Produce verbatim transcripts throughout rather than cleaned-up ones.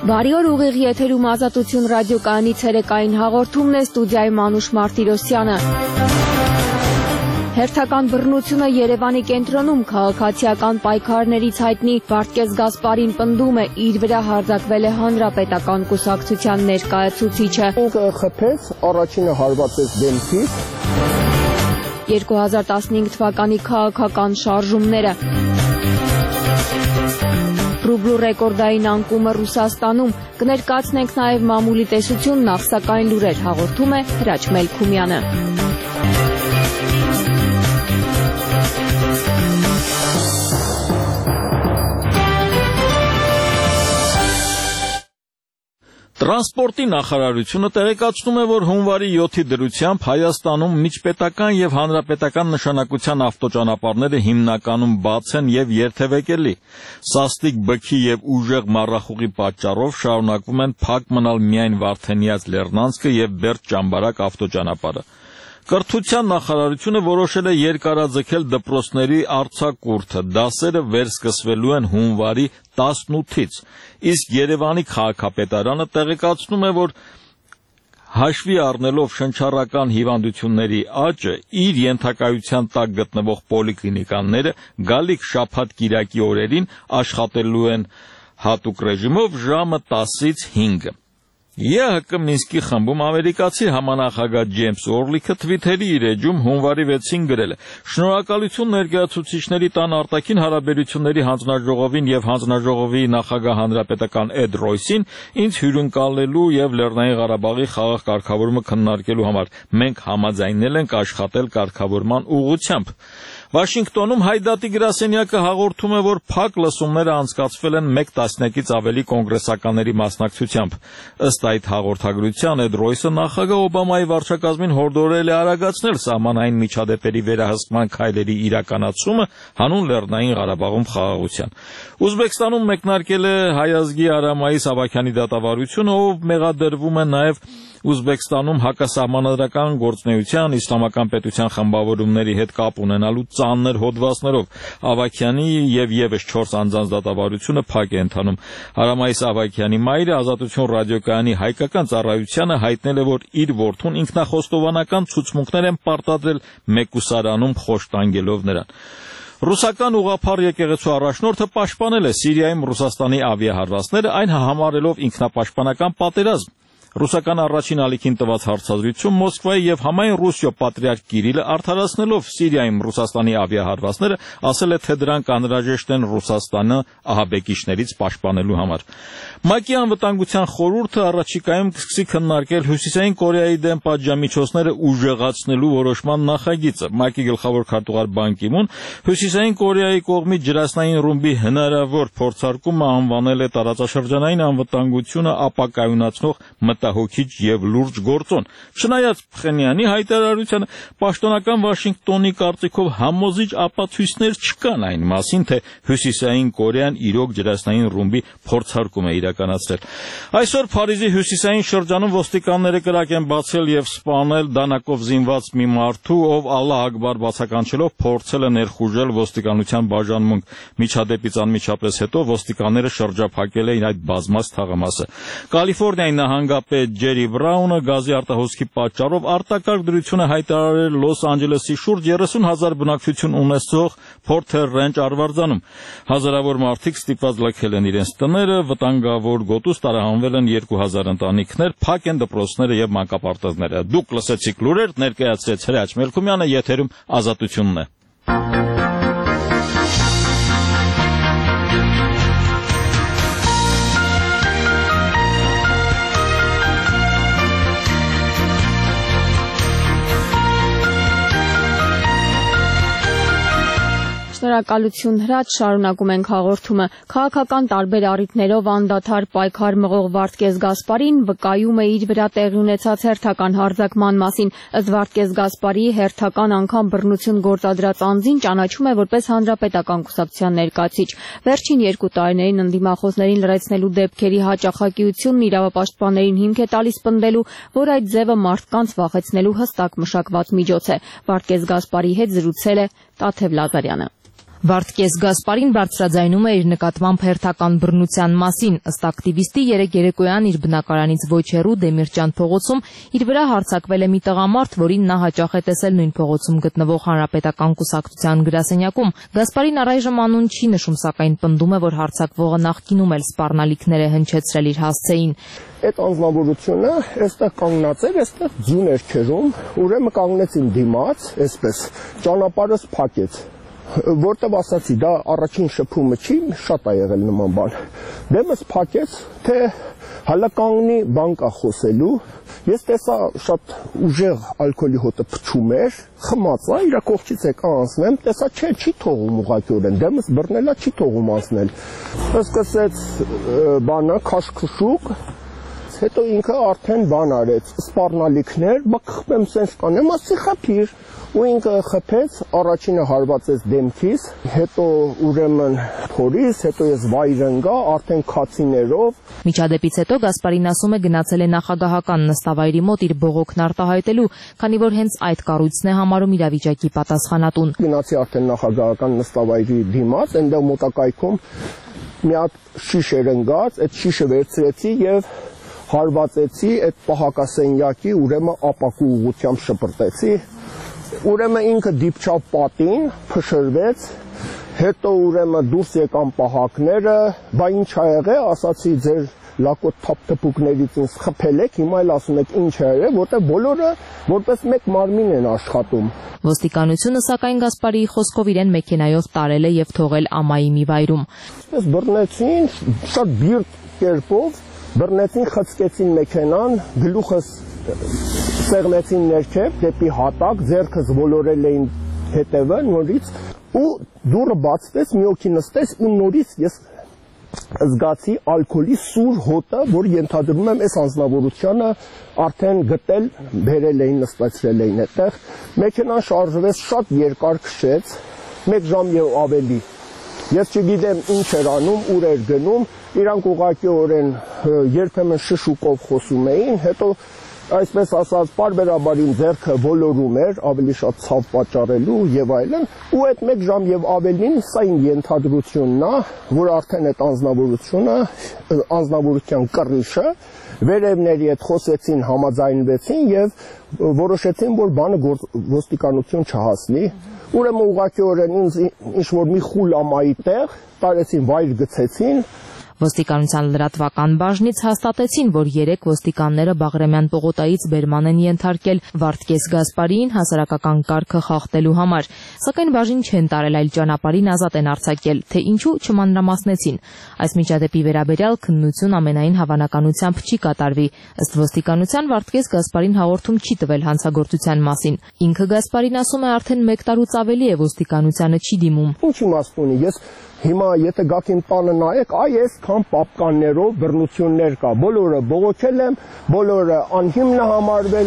Բարի օր, ուղիղ եթերում Ազատություն ռադիոկայանի ցերեկային հաղորդումն է, ստուդիայում Անուշ Մարտիրոսյանը։ Հերթական բռնությունը Երևանի կենտրոնում քաղաքացիական պայքարներից հայտնի Վարդգես Գասպարին պնդում է, իր վրա հարձակվել է հանրապետական կուսակցության ներկայացուցիչը։ Խփեց, առաջինը հարվածեց դեմքից։ երկու հազար տասնհինգ թվականի քաղաքական շարժումները։ Ռուբլու ռեկորդային անկումը Ռուսաստանում, կներկայացնենք նաև մամուլի տեսություն, նախ սակայն լուրեր հաղորդում է Հրաչ Մելքումյանը։ Տրանսպորտի նախարարությունը տեղեկացնում է, որ հունվարի յոթի դրությամբ Հայաստանում միջպետական և հանրապետական նշանակության ավտոճանապարհները հիմնականում բաց են և երթևեկելի։ Սաստիկ բքի և ուժեղ մառախուղի պատճառով շարունակվում են փակ մնալ միայն Վարդենյաց Լեռնանցքը և Բերդ-Ճամբարակ ավտոճանապարհը։ Կրթության նախարարությունը որոշել է երկարաձգել դպրոցների արձակուրդը, դասերը վերսկսվելու են հունվարի տասնութից, իսկ Երևանի քաղաքապետարանը տեղեկացնում է, որ հաշվի առնելով շնչառական հիվանդությունների աճը, իր ենթակայության տակ գտնվող պոլիկլինիկաները գալիք շաբաթ-կիրակի օրերին աշխատելու են հատուկ ռեժիմով ժամը տասից հինգը։ ԵՀԿ Մինսկի խմբում ամերիկացի համանախագահ Ջեյմս Օրլիքը թվիթերի իր էջում հունվարի վեցին գրել է. «Շնորհակալություն ներկայացուցիչների տան արտաքին հարաբերությունների հանձնաժողովին և հանձնաժողովի նախագահ հանրապետական Էդ Ռոյսին ինձ հյուրընկալելու և Լեռնային Ղարաբաղի խաղաղ կարգավորումը քննարկելու համար։ Մենք համաձայնել ենք աշխատել կարգավորման ուղղությամբ»։ Վաշինգտոնում Հայդատի գրասենյակը հաղորդում է, որ փակ լսումները անցկացվել են մեկ տասնյակից ավելի կոնգրեսականների մասնակցությամբ։ Ըստ այդ հաղորդագրության Էդ Ռոյսը նախագահ Օբամայի վարչակազմին հորդորել է արագացնել սահմանային միջադեպերի վերահսկման քայլերի իրականացումը հանուն Լեռնային Ղարաբաղում խաղաղության։ Ուզբեկստանում մեկնարկել է Հայ ազգի Արամայի Սավաքյանի դատավարությունը, ով մեղադրվում է նաև Ուզբեկստանում հակասահմանադրական գործունեության, իսլամական պետության խմբավորումների հետ կապ ունենալու ծանր հոդվածներով։ Ավագյանի և ևս չորս անձանց դատավարությունը փակ է ընթանում։ Արամայի Սավաքյանի մայրը Ազատություն ռադիոկայանի հայկական ծառայությանը հայտնել է, որ իր որդուն ինքնախոստովանական ցուցմունքներ են պարտադրել մեկուսարանում խոշտանգելով նրան։ Ռուսական ուղղափառ եկեղեցու առաջնորդը պաշտպանել է Սիրիայում Ռուսաստանի ավիահարվածները, այն համարելով ինքնապաշտպանական պատերազմ։ Ռուսական առաջին ալիքին տված հարցազրույցում Մոսկվայի և համայն Ռուսիո պատրիարք Կիրիլը արդարացնելով Սիրիայում Ռուսաստանի ավիահարվածները ասել է, թե դրանք անհրաժեշտ են Ռուսաստանը ահաբեկիչներից պաշտպանելու համար։ ՄԱԿ-ի անվտանգության խորհուրդը առաջիկայում կսկսի քննարկել Հյուսիսային Կորեայի դեմ պատժամիջոցները ուժեղացնելու որոշման նախագիծը։ ՄԱԿ-ի գլխավոր քարտուղար Բան Կի Մուն Հյուսիսային Կորեայի կողմից ջրածնային ռումբի հնարավոր փորձարկումը անվանել է տարածաշրջանային անվտանգությունը ապակայունացնող մտահոգիչ և լուրջ գործոն։ Չնայած Փխենյանի հայտարարությանը, պաշտոնական Վաշինգտոնի կարծիքով համոզիչ ապացույցներ չկան այն մասին, թե Հյուսիսային Կորեան իրոք ջրածնային ռումբի փորձարկում է իրականացրել։ Այսօր Փարիզի հյուսիսային շրջանում ոստիկանները կրակ են բացել և սպանել դանակով զինված մի մարդու, ով Ալլահ Ակբար բացականչելով փորձել է ներխուժել ոստիկանության բաժանմունք։ Միջադեպից անմիջապես հետո ոստիկանները շրջափակել էին այդ բազմած թաղամասը։ Կալիֆոռնիայի նահանգապետ Ջերի Բրաունը գազի արտահոսքի պատճառով արտակարգ դրություն է հայտարարել Լոս Անջելեսի շուրջ երեսուն հազար բնակչություն ունեցող Փորթեր Ռենչ արվարձանում։ Հազարավոր մարդիկ ստիպված լքել են իրենց տները, վտանգավոր գոտուց տարահանվել են երկու հազար ընտանիքներ, փակ են դպրոցները և մանկապարտեզները։ Դուք լսեցիք լուրեր, ներկայացրեց Հրաչ Մելքումյանը, եթերում Ազատությունն է։ Շնորհակալություն Հրաչ, շարունակում ենք հաղորդումը։ Քաղաքական տարբեր առիթներով անդադար պայքար մղող Վարդգես Գասպարին վկայում է իր վրա տեղի ունեցած հերթական հարձակման մասին։ Ըստ Վարդգես Գասպարի հերթական անգամ բռնություն գործադրած անձին ճանաչում է որպես հանրապետական կուսակցության ներկայացուցիչ։ Վերջին երկու տարիներին ընդդիմախոսներին լրացնելու դեպքերի հաճախակիությունն իրավապաշտպաններին հիմք է տալիս պնդելու, որ այդ ձևը մարդկանց վախեցնելու հստակ մշակված միջոց է։ Վարդգես Գասպարի հետ զրուցել է Տաթև Լազարյանը։ Վարդգես Գասպարին բարձրաձայնում է իր նկատմամբ հերթական բռնության մասին, ըստ ակտիվիստի երեկ երեկոյան իր բնակարանից ոչ հեռու Դեմիրճան փողոցում իր վրա հարձակվել է մի տղամարդ, որին նա հաճախ է տեսել նույն փողոցում գտնվող Հանրապետական կուսակցության գրասենյակում։ Գասպարին առայժմ անուն չի նշում, սակայն պնդում է, որ հարձակվողը նախկինում էլ սպառնալիքներ է հնչեցրել իր հասցեին։ Այդ անձնավորությունը այստեղ կանգնած էր, այստեղ ձյուն էր քերում, ուրեմն կանգնեցին դիմաց, այսպես ճանապարհս փակեց, որտեղ ասացի, դա առաջին շփումը չի, շատ է եղել նման բան։ Դեմս փակեց, թե հələ կանգնի բան կա խոսելու, ես տեսա շատ ուժեղ ալկոհոլի հոտը փչում էր, խմած է, իր կողքից եկա անցնեմ, տեսա չէ, չի թողում ուղղակիորեն, դեմս բռնելա չի թողում անցնել։ Սկսեց բանը քաշքշուկ, հետո ինքը արդեն բան արեց, սպառնալիքներ, բա խփեմ սենց կանեմ, ասի խփիր, ու ինքը խփեց, առաջինը հարվածեց դեմքիս, հետո ուրեմն փորից, հետո ես վայր ընկա, արդեն քացիներով։ Միջադեպից հետո Գասպարին ասում է գնացել է նախագահական նստավայրի մոտ իր բողոքն արտահայտելու, քանի որ հենց այդ կառույցն է համարում իրավիճակի պատասխանատուն։ Գնացի արդեն նախագահական նստավայրի դիմաց, այնտեղ մոտակայքում մի հատ շիշ էր ընկած, այդ շիշը վերցրեցի եւ հարվածեցի այդ պահակասենյակի, ուրեմն ապակու ուղղությամբ շպրտեցի, ուրեմն ինքը դիպչավ պատին, փշրվեց, հետո ուրեմն դուրս եկան պահակները, բա ինչ ա եղել, ասացի ձեր լակոտ թափթփուկներից ինձ խփել եք, հիմա էլ ասում եք ինչ ա եղել, որտեղ բոլորը որպես մեկ մարմին են աշխատում։ Ոստիկանությունը սակայն Գասպարիի խոսքով իրեն մեքենայով տարել է եւ թողել ամայի մի վայրում։ Այս բռնեցին շատ բիրտ կերպով, բռնեցին, խցկեցին մեքենան, գլուխս սեղմեցին ներքև, դեպի հատակ, ձեռքս ոլորել էին հետևը նորից, ու դուռը բացվեց, մի օքի նստեց, ու նորից ես զգացի ալկոհոլի սուր հոտը, որ ենթադրում եմ այս անձնավորությունը արդեն գտել, բերել էին, նստացրել էին այդտեղ։ Մեքենան շարժվեց, շատ երկար քշեց, մեկ ժամ եւ ավելի։ Ես չգիտեմ ինչ էր անում, ուր էր գնում, իրանք ուղղակիորեն երբեմն շշուկով խոսում էին, հետո այսպես ասած պարբերաբար իմ ձեռքը ոլորում էր, ավելի շատ ցավ պատճառելու եւ այլն, ու այդ մեկ ժամ եւ ավելին սա իմ ենթադրությունն է, որ արդեն այդ անձնավորությունը, անձնավորության կռիչը վերևների հետ խոսեցին, համաձայնվեցին եւ որոշեցին, որ բանը ոստիկանություն չհասնի։ Ուրեմն ուղղակիորեն ինձ ինչ որ մի խուլ ամայի տեղ տարեցին, վայր գցեցին։ Ոստիկանության լրատվական բաժնից հաստատեցին, որ երեք ոստիկանները Բաղրամյան պողոտայից բերման են ենթարկել Վարդգես Գասպարիին հասարակական կարգը խախտելու համար, սակայն բաժին չեն տարել, այլ ճանապարհին ազատ են արձակել, թե ինչու չմանրամասնեցին։ Այս միջադեպի վերաբերյալ քննություն ամենայն հավանականությամբ չի կատարվի։ Ըստ ոստիկանության Վարդգես Գասպարին հաղորդում չի տվել հանցագործության մասին։ Ինքը Գասպարին ասում է արդեն մեկ տարուց ավելի է ոստիկանությանը չի դիմում։ Ինչ իմաստ ունի, ես հիմա եթե գաք իմ տանը նայեք, այ այսքան պապկաններով բռնություններ կա, բոլորը բողոքել եմ, բոլորը անհիմն է համարվել,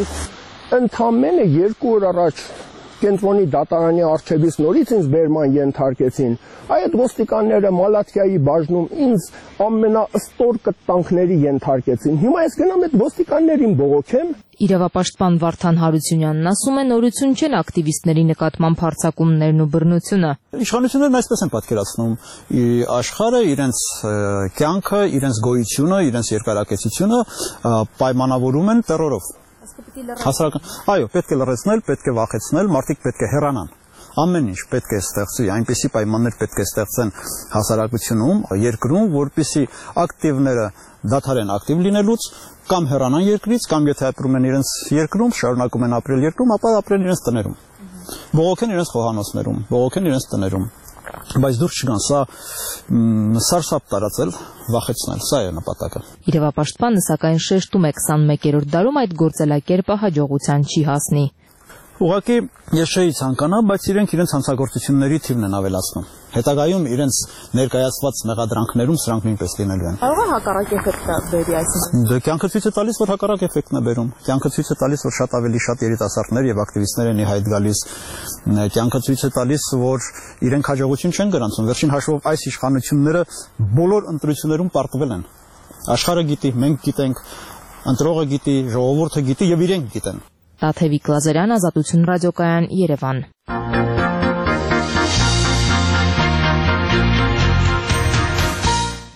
ընդամենը երկու օր առաջ կենտրոնի դատարանի առջևից նորից ինձ բերման ենթարկեցին, այդ ոստիկանները Մալաթիայի բաժնում ինձ ամենաըստոր կտանքների ենթարկեցին, հիմա ես գնամ այդ ոստիկաններին բողոքեմ։ Իրավապաշտպան Վարդան Հարությունյանն ասում է, նորություն չեն ակտիվիստների նկատմամբ հարձակումներն ու բռնությունը։ Իշխանություններն այսպես են պատկերացնում աշխարհը, իրենց կյանքը, իրենց գոյությունը, իրենց երկարակեցությունը պայմանավորում են տերորով։ Հասարակական, այո, պետք է լրացնել, պետք է վախեցնել, մարդիկ պետք է հեռանան։ Ամեն ինչ պետք է ստեղծվի, այնպիսի պայմաններ պետք է ստեղծեն հասարակությունում, երկրում, որպեսզի ակտիվները դադարեն ակտիվ լինելուց, կամ հեռանան երկրից, կամ եթե ապրում են իրենց երկրում, շարունակում են ապրել երկրում, ապա ապրեն իրենց տներում։ Բողոքեն իրենց խոհանոցներում, բողոքեն իրենց տներում։ Բայց դուրս չգան, սա սարսափ տարածել, վախեցնել, սա է նպատակը։ Իրավապաշտպանը սակայն շեշտում է քսանմեկերորդ դարում այդ գործելակերպը հաջողության չի հասնի։ Ուղղակի ես չէի ցանկանա, բայց իրենք իրենց հանցագործությունների թիվն են ավելացնում։ Հետագայում իրենց ներկայացված մեղադրանքներում սրանք նույնպես լինելու են։ Կարող է հակառակ էֆեկտը բերի, այսինքն։ Դե կյանքը ցույց է տալիս, որ հակառակ էֆեկտն է բերում։ Կյանքը ցույց է տալիս, որ շատ ավելի շատ երիտասարդներ եւ ակտիվիստներ են ի հայտ գալիս։ Կյանքը ցույց է տալիս, որ իրենք հաջողություն չեն գրանցում։ Վերջին հաշվով այս իշխանությունները բոլոր ընտրություններում պարտվել են։ Աշխարհը գիտի, մենք գիտենք, ընտրողը գիտի, ժողովուրդը գիտի եւ իրենք գիտեն։ Տաթևիկ Լազարյան, Ազատություն ռադիոկայան, Երևան։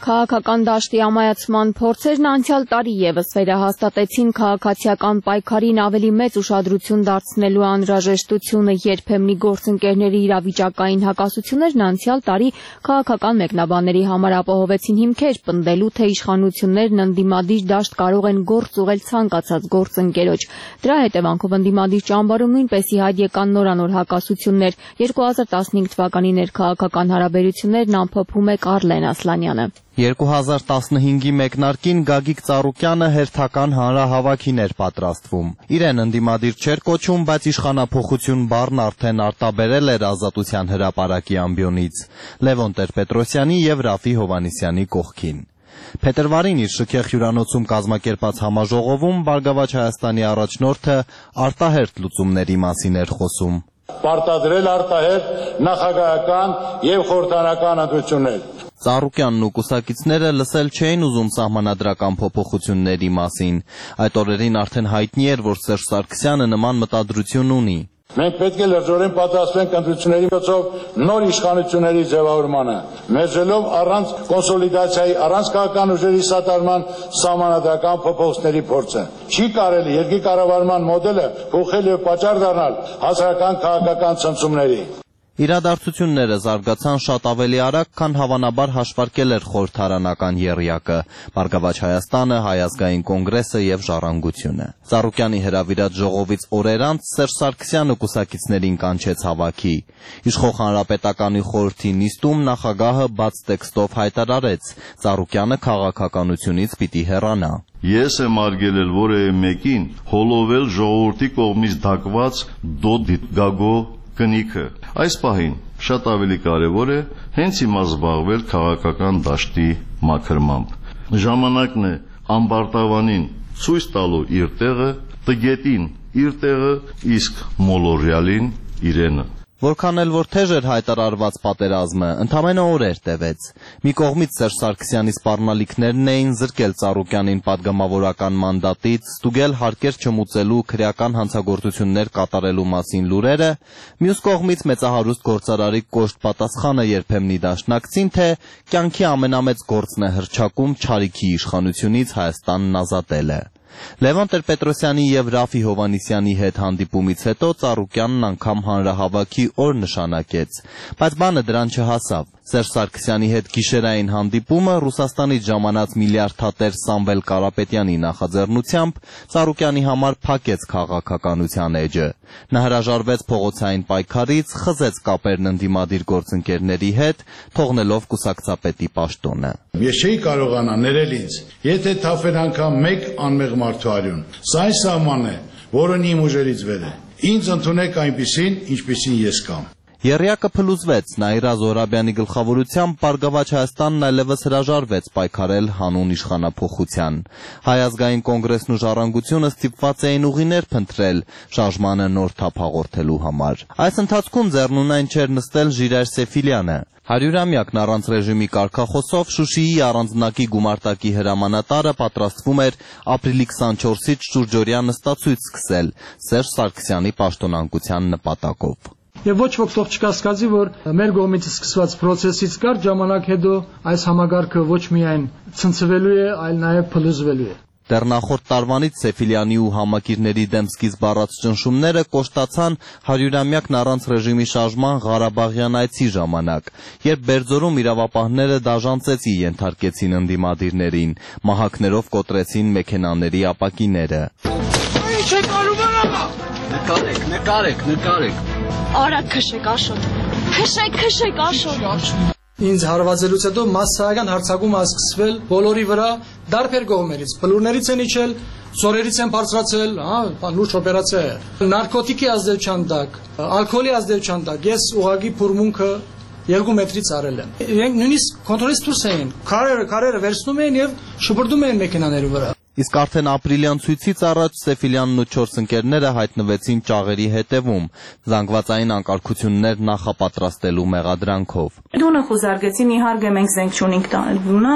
Քաղաքական դաշտի ամայացման փորձերն անցյալ տարի ևս վերահաստատեցին քաղաքացիական պայքարին ավելի մեծ ուշադրություն դարձնելու անհրաժեշտությունը, երբեմնի գործընկերների իրավիճակային հակասություններն անցյալ տարի քաղաքական մեկնաբանների համար ապահովեցին հիմքեր, պնդելու, թե իշխանություններն ընդդիմադիր դաշտ կարող են գործ ուղղել ցանկացած գործընկերոջ։ Դրա հետևանքով ընդդիմադիր ճամբարում նույնպես ի հայտ եկան նորանոր հակասություններ։ երկու հազար տասնհինգ թվականի ներքաղաքական հարաբերություններն ամփոփում է Կարլեն Ասլանյանը։ երկու հազար տասնհինգի մեկնարկին Գագիկ Ծառուկյանը հերթական հանրահավաքին էր պատրաստվում։ Իրեն ընդդիմադիր չէր կոչում, բայց իշխանափոխություն բառն արդեն արտաբերել էր Ազատության հրապարակի ամբիոնից Լևոն Տեր-Պետրոսյանի եւ Ռաֆի Հովհաննիսյանի կողքին։ Փետրվարին իր շքեղ հյուրանոցում կազմակերպած համաժողովում Բարգավաճ Հայաստանի առաջնորդը արտահերթ լուծումների մասին էր խոսում։ Պարտադրել արտահերթ նախագահական եւ խորհրդարանական ընտրություններ։ Ծառուկյանն ու կուսակիցները լսել չէին ուզում սահմանադրական փոփոխությունների մասին։ Այդ օրերին արդեն հայտնի էր, որ Սերժ Սարգսյանը նման մտադրություն ունի։ Մենք պետք է լրջորեն պատրաստվենք ընտրությունների միջոցով նոր իշխանությունների ձևավորմանը, մերժելով առանց կոնսոլիդացիայի, առանց քաղաքական ուժերի սատարման սահմանադրական փոփոխությունների փորձը։ Չի կարելի երկրի կառավարման մոդելը փոխել եւ պատճառ դառնալ հասարակական քաղաքական ցնցումների։ Իրադարձությունները զարգացան շատ ավելի արագ, քան հավանաբար հաշվարկել էր խորհրդարանական եռյակը, Բարգավաճ Հայաստանը, Հայ ազգային կոնգրեսը եւ Ժառանգությունը։ Ծառուկյանի հրավիրած ժողովից օրեր անց Սերժ Սարգսյանը կուսակիցներին կանչեց հավաքի։ Իշխող հանրապետականի խորհրդի նիստում նախագահը բաց տեքստով հայտարարեց. Ծառուկյանը քաղաքականությունից պիտի հեռանա։ Ես եմ արգելել որևէ մեկին հոլովել ժողովրդի կողմից դակված դոտ գագո կնիքը։ Այս պահին շատ ավելի կարևոր է հենց հիմա զբաղվել քաղաքական դաշտի մաքրմամբ։ Ժամանակն է ամբարտավանին ցույց տալու իր տեղը, տգետին իր տեղը, իսկ մոլորյալին իրենը։ Որքան էլ որ թեժ էր հայտարարված պատերազմը, ընդամենը օրեր տևեց։ Մի կողմից Սերժ Սարգսյանի սպառնալիքներն էին զրկել Ծառուկյանին պատգամավորական մանդատից, ստուգել հարկեր չմուծելու քրեական հանցագործություններ կատարելու մասին լուրերը, մյուս կողմից մեծահարուստ գործարարի կոշտ պատասխանը երբեմնի դաշնակցին, թե կյանքի ամենամեծ գործն է հռչակում չարիքի իշխանությունից Հայաստանն ազատելը։ Լևոն Տեր-Պետրոսյանի եւ Ռաֆի Հովհաննիսյանի հետ հանդիպումից հետո Ծառուկյանն անգամ հանրահավաքի օր նշանակեց, բայց բանը դրան չհասավ։ Սերժ Սարգսյանի հետ գիշերային հանդիպումը Ռուսաստանից ժամանած միլիարդատեր Սամվել Կարապետյանի նախաձեռնությամբ Ծառուկյանի համար փակեց քաղաքականության էջը։ Նա հրաժարվեց փողոցային պայքարից, խզեց կապերն ընդդիմադիր գործընկերների հետ, թողնելով կուսակցապետի պաշտոնը։ Ես չէի կարողանա ներել ինձ, եթե թափեր անգամ մեկ անմեղ մարդու արյուն։ Սա այն սահմանն է, որն իմ ուժերից վեր է։ Ինձ ընդունեք այնպիսին, ինչպիսին ես կամ։ Եռյակը փլուզվեց, Նաիրա Զոհրաբյանի գլխավորությամբ Բարգավաճ Հայաստանն այլևս հրաժարվեց պայքարել հանուն իշխանափոխության։ Հայ ազգային կոնգրեսն ու Ժառանգությունը ստիպված էին ուղիներ փնտրել շարժմանը նոր թափ հաղորդելու համար։ Այս ընթացքում ձեռնունայն չէր նստել Ժիրայր Սեֆիլյանը։ Հարյուրամյակն առանց ռեժիմի կարգախոսով Շուշիի առանձնակի գումարտակի հրամանատարը պատրաստվում էր ապրիլի քսանչորսից շուրջօրյա նստացույց սկսել Սերժ Սարգսյանի պաշտոնանկության նպատակով։ Եվ ոչ ոք թող չկասկածի, որ մեր կողմից սկսված process-ից կարճ ժամանակ հետո այս համագարկը ոչ միայն ցնցվելու է, այլ նաև փլուզվելու է։ Դեռ նախորդ տարվանից Սեֆիլյանի ու համակիրների դեմ սկիզբ առած ճնշումները կոշտացան հարյուրամյակն առանց ռեժիմի շարժման Ղարաբաղյան այցի ժամանակ, երբ Բերձորում իրավապահները դաժանցեցի ենթարկեցին ընդդիմադիրներին, մահակներով կոտրեցին մեքենաների ապակիները։ Ինչ է կարողանա։ Նկարեք, նկարեք, նկարեք։ Արա քշեք Աշոտ։ Քշեք, քշեք Աշոտ։ Ինձ հարվածելուց հետո massայական հարձակում ա սկսվել բոլորի վրա դարբեր կողմերից։ Բլուրներից են իջել, զորերից են բարձրացել, հա, լուրջ օպերացիա է։ Նարկոտիկի ազդեցության տակ, ալկոհոլի ազդեցության տակ ես ուղագի փուրմունքը երկու մետրից արել եմ։ Իրենք նույնիսկ կոնտրոլից դուրս էին։ Քարերը, քարերը վերցնում էին եւ շփրդում էին մեքենաների վրա։ Իսկ արդեն ապրիլյան ցույցից առաջ Սեֆիլյանն ու չորս ընկերները հայտնվեցին ճաղերի հետևում, զանգվածային անկարգություններ նախապատրաստելու մեղադրանքով։ Դունը խուզարկեցին, իհարկե մենք զենք չունենք տանը,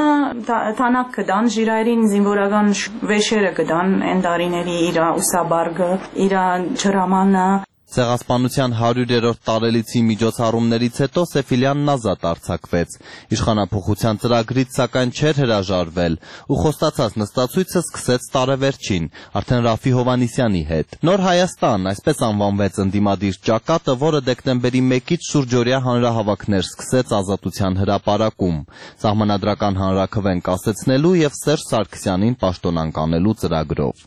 թանակ կդան, Ժիրայրին զինվորական վեշերը կդան, այն տարիների իր ուսաբարգը, իր ջրամանը։ Ցեղասպանության հարյուրերորդ տարելիցի միջոցառումներից հետո Սեֆիլյանն ազատ արձակվեց։ Իշխանափոխության ծրագրից սակայն չէր հրաժարվել ու խոստացած նստածույցը սկսեց տարեվերջին, արդեն Ռաֆի Հովհաննիսյանի հետ։ Նոր Հայաստան, այսպես անվանվեց ընդդիմադիր ճակատը, որը դեկտեմբերի մեկից շուրջօրյա հանրահավաքներ սկսեց Ազատության հրապարակում, սահմանադրական հանրաքվեն կասեցնելու եւ Սերժ Սարգսյանին պաշտոնանկ անելու ծրագրով։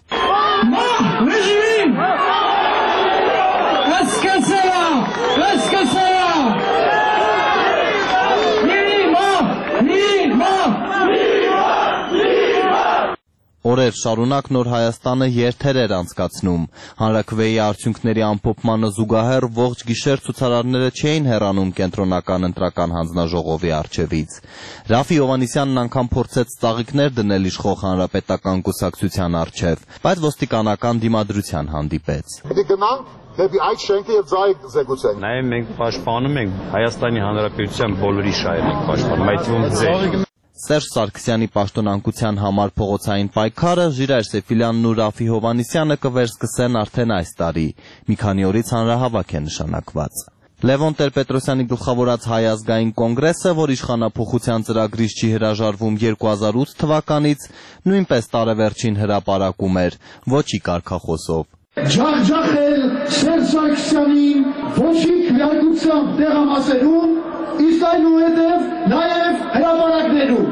Օրեր շարունակ Նոր Հայաստանը երթեր էր անցկացնում։ Հանրաքվեի արդյունքների ամփոփմանը զուգահեռ ողջ գիշեր ցուցարարները չէին հեռանում կենտրոնական ընտրական հանձնաժողովի առջևից։ Ռաֆի Հովհաննիսյանն անգամ փորձեց ծաղիկներ դնել իշխող հանրապետական կուսակցության առջև, բայց ոստիկանական դիմադրության հանդիպեց։ Դեպի այդ շենքը եւ ձայ զեկուցենք։ Նաեւ մենք պաշտպանում ենք Հայաստանի Հանրապետության բոլորի շահերին, պաշտպանում այդ թվում ձեր։ Սերժ Սարգսյանի պաշտոնանկության համար փողոցային պայքարը Ժիրայր Սեֆիլյանն ու Ռաֆի Հովհաննիսյանը կվերսկսեն արդեն այս տարի։ Մի քանի օրից հանրահավաք է նշանակված։ Լևոն Տեր-Պետրոսյանի գլխավորած Հայ ազգային կոնգրեսը, որ իշխանափոխության ծրագրից չի հրաժարվում երկու հազար ութ թվականից, նույնպես տարեվերջին հրապարակում էր, ոչի կարգախոսով։ Ջախջախել Սերժ Սարգսյանին ոչի քվեարկությամբ տեղամասերում, իսկ այնուհետև նաև հրապարակներում։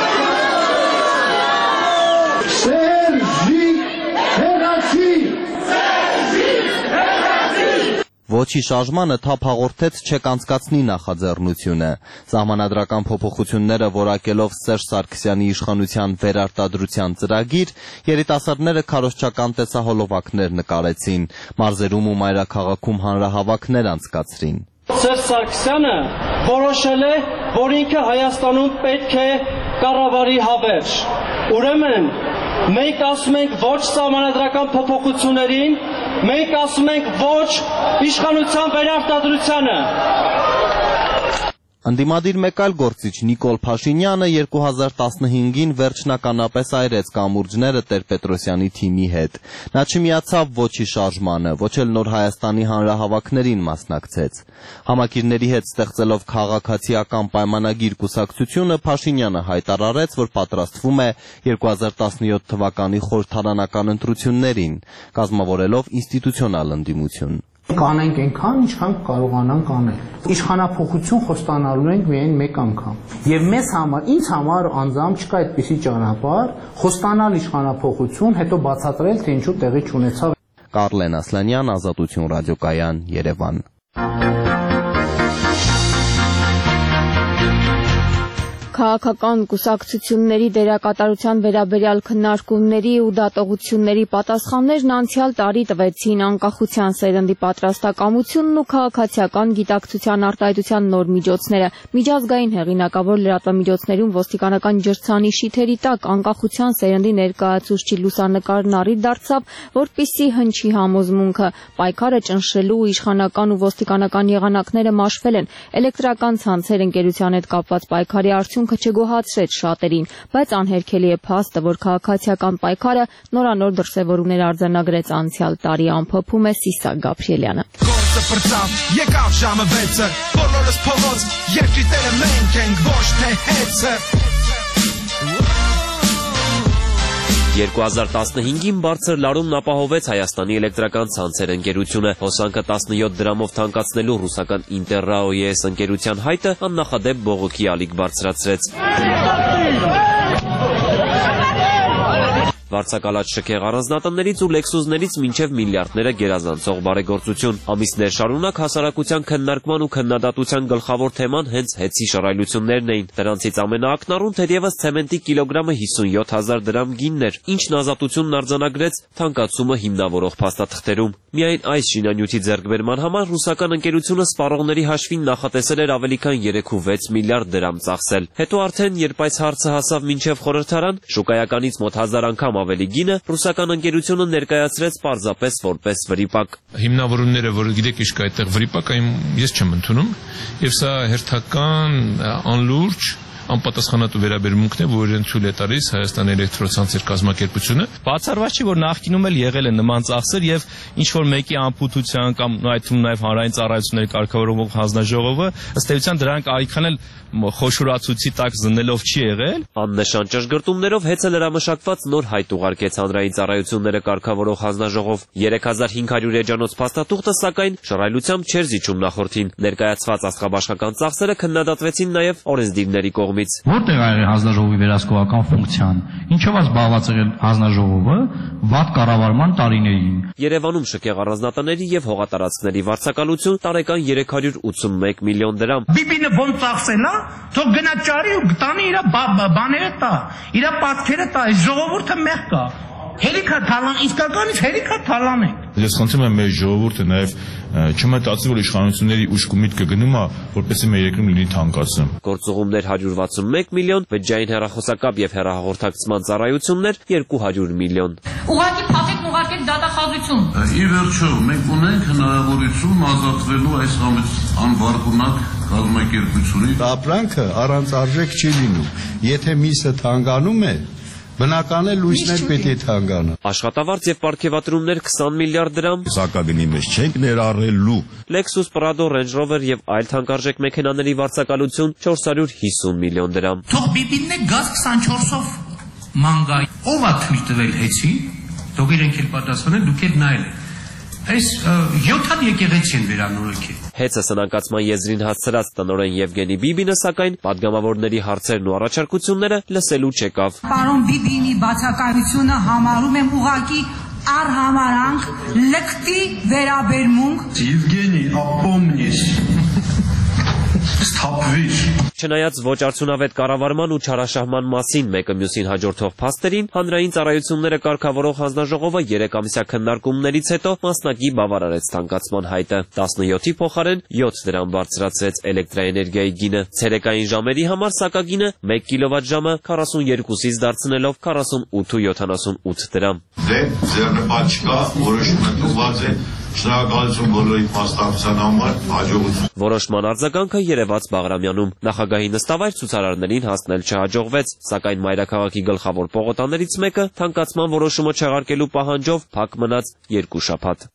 Սերժի հեռացի։ Ոչի շարժմանը թափ հաղորդեց չեք անցկացնի նախաձեռնությունը։ Սահմանադրական փոփոխությունները որակելով Սերժ Սարգսյանի իշխանության վերարտադրության ծրագիր, երիտասարդները քարոզչական տեսահոլովակներ նկարեցին, մարզերում ու մայրաքաղաքում հանրահավաքներ անցկացրին։ Սերժ Սարգսյանը որոշել է, որ ինքը Հայաստանում պետք է կառավարի հավերժ։ Ուրեմն մենք ասում ենք ոչ սահմանադրական փոփոխություններին, մենք ասում ենք ոչ իշխանության վերարտադրությանը։ Ընդդիմադիր մեկ այլ գործիչ Նիկոլ Փաշինյանը երկու հազար տասնհինգին վերջնականապես այրեց կամուրջները Տեր-Պետրոսյանի թիմի հետ։ Նա չմիացավ ոչի շարժմանը, ոչ էլ Նոր Հայաստանի հանրահավաքներին մասնակցեց։ Համակիրների հետ ստեղծելով քաղաքացիական պայմանագիր կուսակցությունը Փաշինյանը հայտարարեց, որ պատրաստվում է երկու հազար տասնյոթ թվականի խորհրդարանական ընտրություններին, կազմավորելով ինստիտուցիոնալ ընդդիմություն։ Կանենք այնքան, ինչքան կարողանանք անել։ Իշխանափոխություն խոստանալու ենք միայն մեկ անգամ։ Եվ մեզ համար, ինձ համար անձամբ չկա այդպիսի ճանապարհ, խոստանալ իշխանափոխություն, հետո բացատրել, թե ինչու տեղի չունեցավ։ Կարլեն Ասլանյան, Ազատություն ռադիոկայան, Երևան։ Քաղաքական կուսակցությունների դերակատարության վերաբերյալ քննարկումների ու դատողությունների պատասխաններն անցյալ տարի տվեցին անկախության սերնդի պատրաստակամությունն ու քաղաքացիական գիտակցության արտահայտության նոր միջոցները։ Միջազգային հեղինակավոր լրատվամիջոցներում ոստիկանական ջրցանի շիթերի տակ անկախության սերնդի ներկայացուցչի լուսանկարն առիթ դարձավ, որպիսի հնչի համոզմունքը պայքարը ճնշելու ու իշխանական ու ոստիկանական եղանակները մաշվել են։ Էլեկտրական ցանցեր ընկերության հետ կապված պայքարի արդյունքը չգոհացրեց շատերին, բայց անհերքելի է փաստը, որ քաղաքացիական պայքարը նորանոր դրսևորումներ արձանագրեց անցյալ տարի, ամփոփում է Սիսակ Գաբրիելյանը։ Գործը բրծավ, եկավ ժամը վեցը, բոլորս փողոց, երկրի տերը մենք ենք, ոչ թե հեծը։ երկու հազար տասնհինգին բարձր լարումն ապահովեց Հայաստանի էլեկտրական ցանցեր ընկերությունը։ Հոսանքը տասնյոթ դրամով թանկացնելու ռուսական Interrail-ես ընկերության հայտը աննախադեպ բողոքի ալիք բարձրացրեց։ Վարձակալած շքեղ առանձնատներից ու լեքսուսներից մինչև միլիարդները գերազանցող բարեգործություն։ Ամիսներ շարունակ հասարակության քննարկման ու քննադատության գլխավոր թեման հենց հեծի շռայլություններն էին։ Դրանցից ամենաակնառուն թերևս ցեմենտի կիլոգրամը հիսունյոթ հազար դրամ գինն էր, ինչն ազատությունն արձանագրեց թանկացումը հիմնավորող փաստաթղթերում։ Միայն այս շինանյութի ձեռքբերման համար ռուսական ընկերությունը սպառողների հաշվին նախատեսել էր ավելի քան երեք ու վեց միլիարդ դրամ ծախսել։ Հետո արդեն, երբ այս հարցը հասավ մինչև խորհրդարան, շուկայականից մոտ հազար անգամ ավելի գինը ռուսական ընկերությունը ներկայացրեց պարզապես որպես վրիպակ։ Հիմնավորումները, որ գիտեք ինչ կա այդտեղ վրիպակ, այն ես չեմ ընդունում, եւ սա հերթական անլուրջ անպատասխանատու վերաբերմունքն է, որ իրեն ցույց է տալիս Հայաստան էլեկտրոցանցեր կազմակերպությունը։ Բացառված չի, որ նախկինում էլ եղել են նման ծախսեր եւ ինչ որ մեկի անփութության կամ այդ թվում նաեւ հանրային ծառայությունների կարգավորող հանձնաժողովը ըստ էության դրանք այքան էլ խոշորացուցի տակ զննելով չի եղել։ Աննշան ճշգրտումներով հեծը լրամշակված նոր հայտ ուղարկեց հանրային ծառայությունները կարգավորող հանձնաժողով։ երեք հազար հինգ հարյուր էջանոց փաստաթուղթը սակայն շռայլությամբ չէր զիջում նախորդին։ Ներկայացված աստղաբաշխական ծախսերը քննադատվեցին նաև օրենսդիրների կողմից։ Որտեղ ա եղել հանձնաժողովի վերահսկողական ֆունկցիան։ Ինչով է զբաղված եղել հանձնաժողովը վատ կառավարման տարիներին։ Երևանում շքեղ առանձնատների եւ հողատարածքների վարձակալություն տարեկան երեք հարյուր ութսունմեկ միլիոն դրամ։ Բիբինը ոնց ծախսել է, թող գնա ճարի ու տանի իր բաները տա, իր պատկերը տա, ժողովուրդը մեղ կա։ Հերիքա թալան, իսկականից հերիքա թալան է։ Ես խնդրում եմ մեր ժողովուրդը նաև չմտածի, որ իշխանությունների ուշք ու միտքը գնում է, որպեսզի մեր երկրում լինի թանկացում։ Գործուղումներ հարյուր վաթսունմեկ միլիոն, բջջային հեռախոսակապ եւ հեռահաղորդակցման ծառայություններ երկու հարյուր միլիոն։ Ուղղակի փախեք ուղարկեք դատախազություն։ Ի վերջո մենք ունենք հնարավորություն ազատվելու այս անվարկունակ կազմակերպությունից։ Ապրանքը առանց արժեք չի լինում։ Եթե միսը թանկանում է, բնական է լույսներ պետք է թանկանա։ Աշխատավարձ եւ պարգևատրումներ քսան միլիարդ դրամ։ Սակագնի մեջ չենք ներառելու։ Lexus, Prado, Range Rover եւ այլ թանկարժեք մեքենաների վարձակալություն չորս հարյուր հիսուն միլիոն դրամ։ Թող բիբինն է գազ քսանչորսով մանգա։ Ով է թույլ տվել հեծի։ Թող իրենք էլ պատասխանեն, դուք էլ նայել եք։ Այս յոթ հատ եկեղեցի են վերանորոգել։ Հեծը սնանկացման եզրին հասցրած տնօրեն Եվգենի Բիբինը սակայն պատգամավորների հարցերն ու առաջարկությունները լսելու չեկավ։ Պարոն Բիբինի բացակայությունը համարում եմ ուղղակի առհամարանք լկտի վերաբերմունք։ Եվգենի, ապոմնիս։ Ստապվիր։ Չնայած ոչ արդյունավետ կառավարման ու չարաշահման մասին մեկը մյուսին հաջորդող փաստերին, հանրային ծառայությունները կարգավորող հանձնաժողովը երեք ամսյա քննարկումներից հետո մասնակի բավարարեց թանկացման հայտը։ տասնյոթի փոխարեն յոթ դրամ բարձրացրեց էլեկտրաէներգիայի գինը։ Ցերեկային ժամերի համար սակագինը մեկ կիլովատժամը քառասունյոթից դարձնելով քառասունութ ու յոթանասունութ դրամ։ Դե ձեռնպատ չկա, որոշումը տուված է։ Շնորհակալություն բոլորի մասնակցության համար, հաջողություն։ Որոշման արձագանքը երևաց Բաղրամյանում։ Նախագահի նստավայր ցուցարարներին հասնել չհաջողվեց, սակայն մայրաքաղաքի գլխավոր պողոտաներից մեկը թանկացման որոշումը չեղարկելու պահանջով փակ մնաց երկու շաբաթ։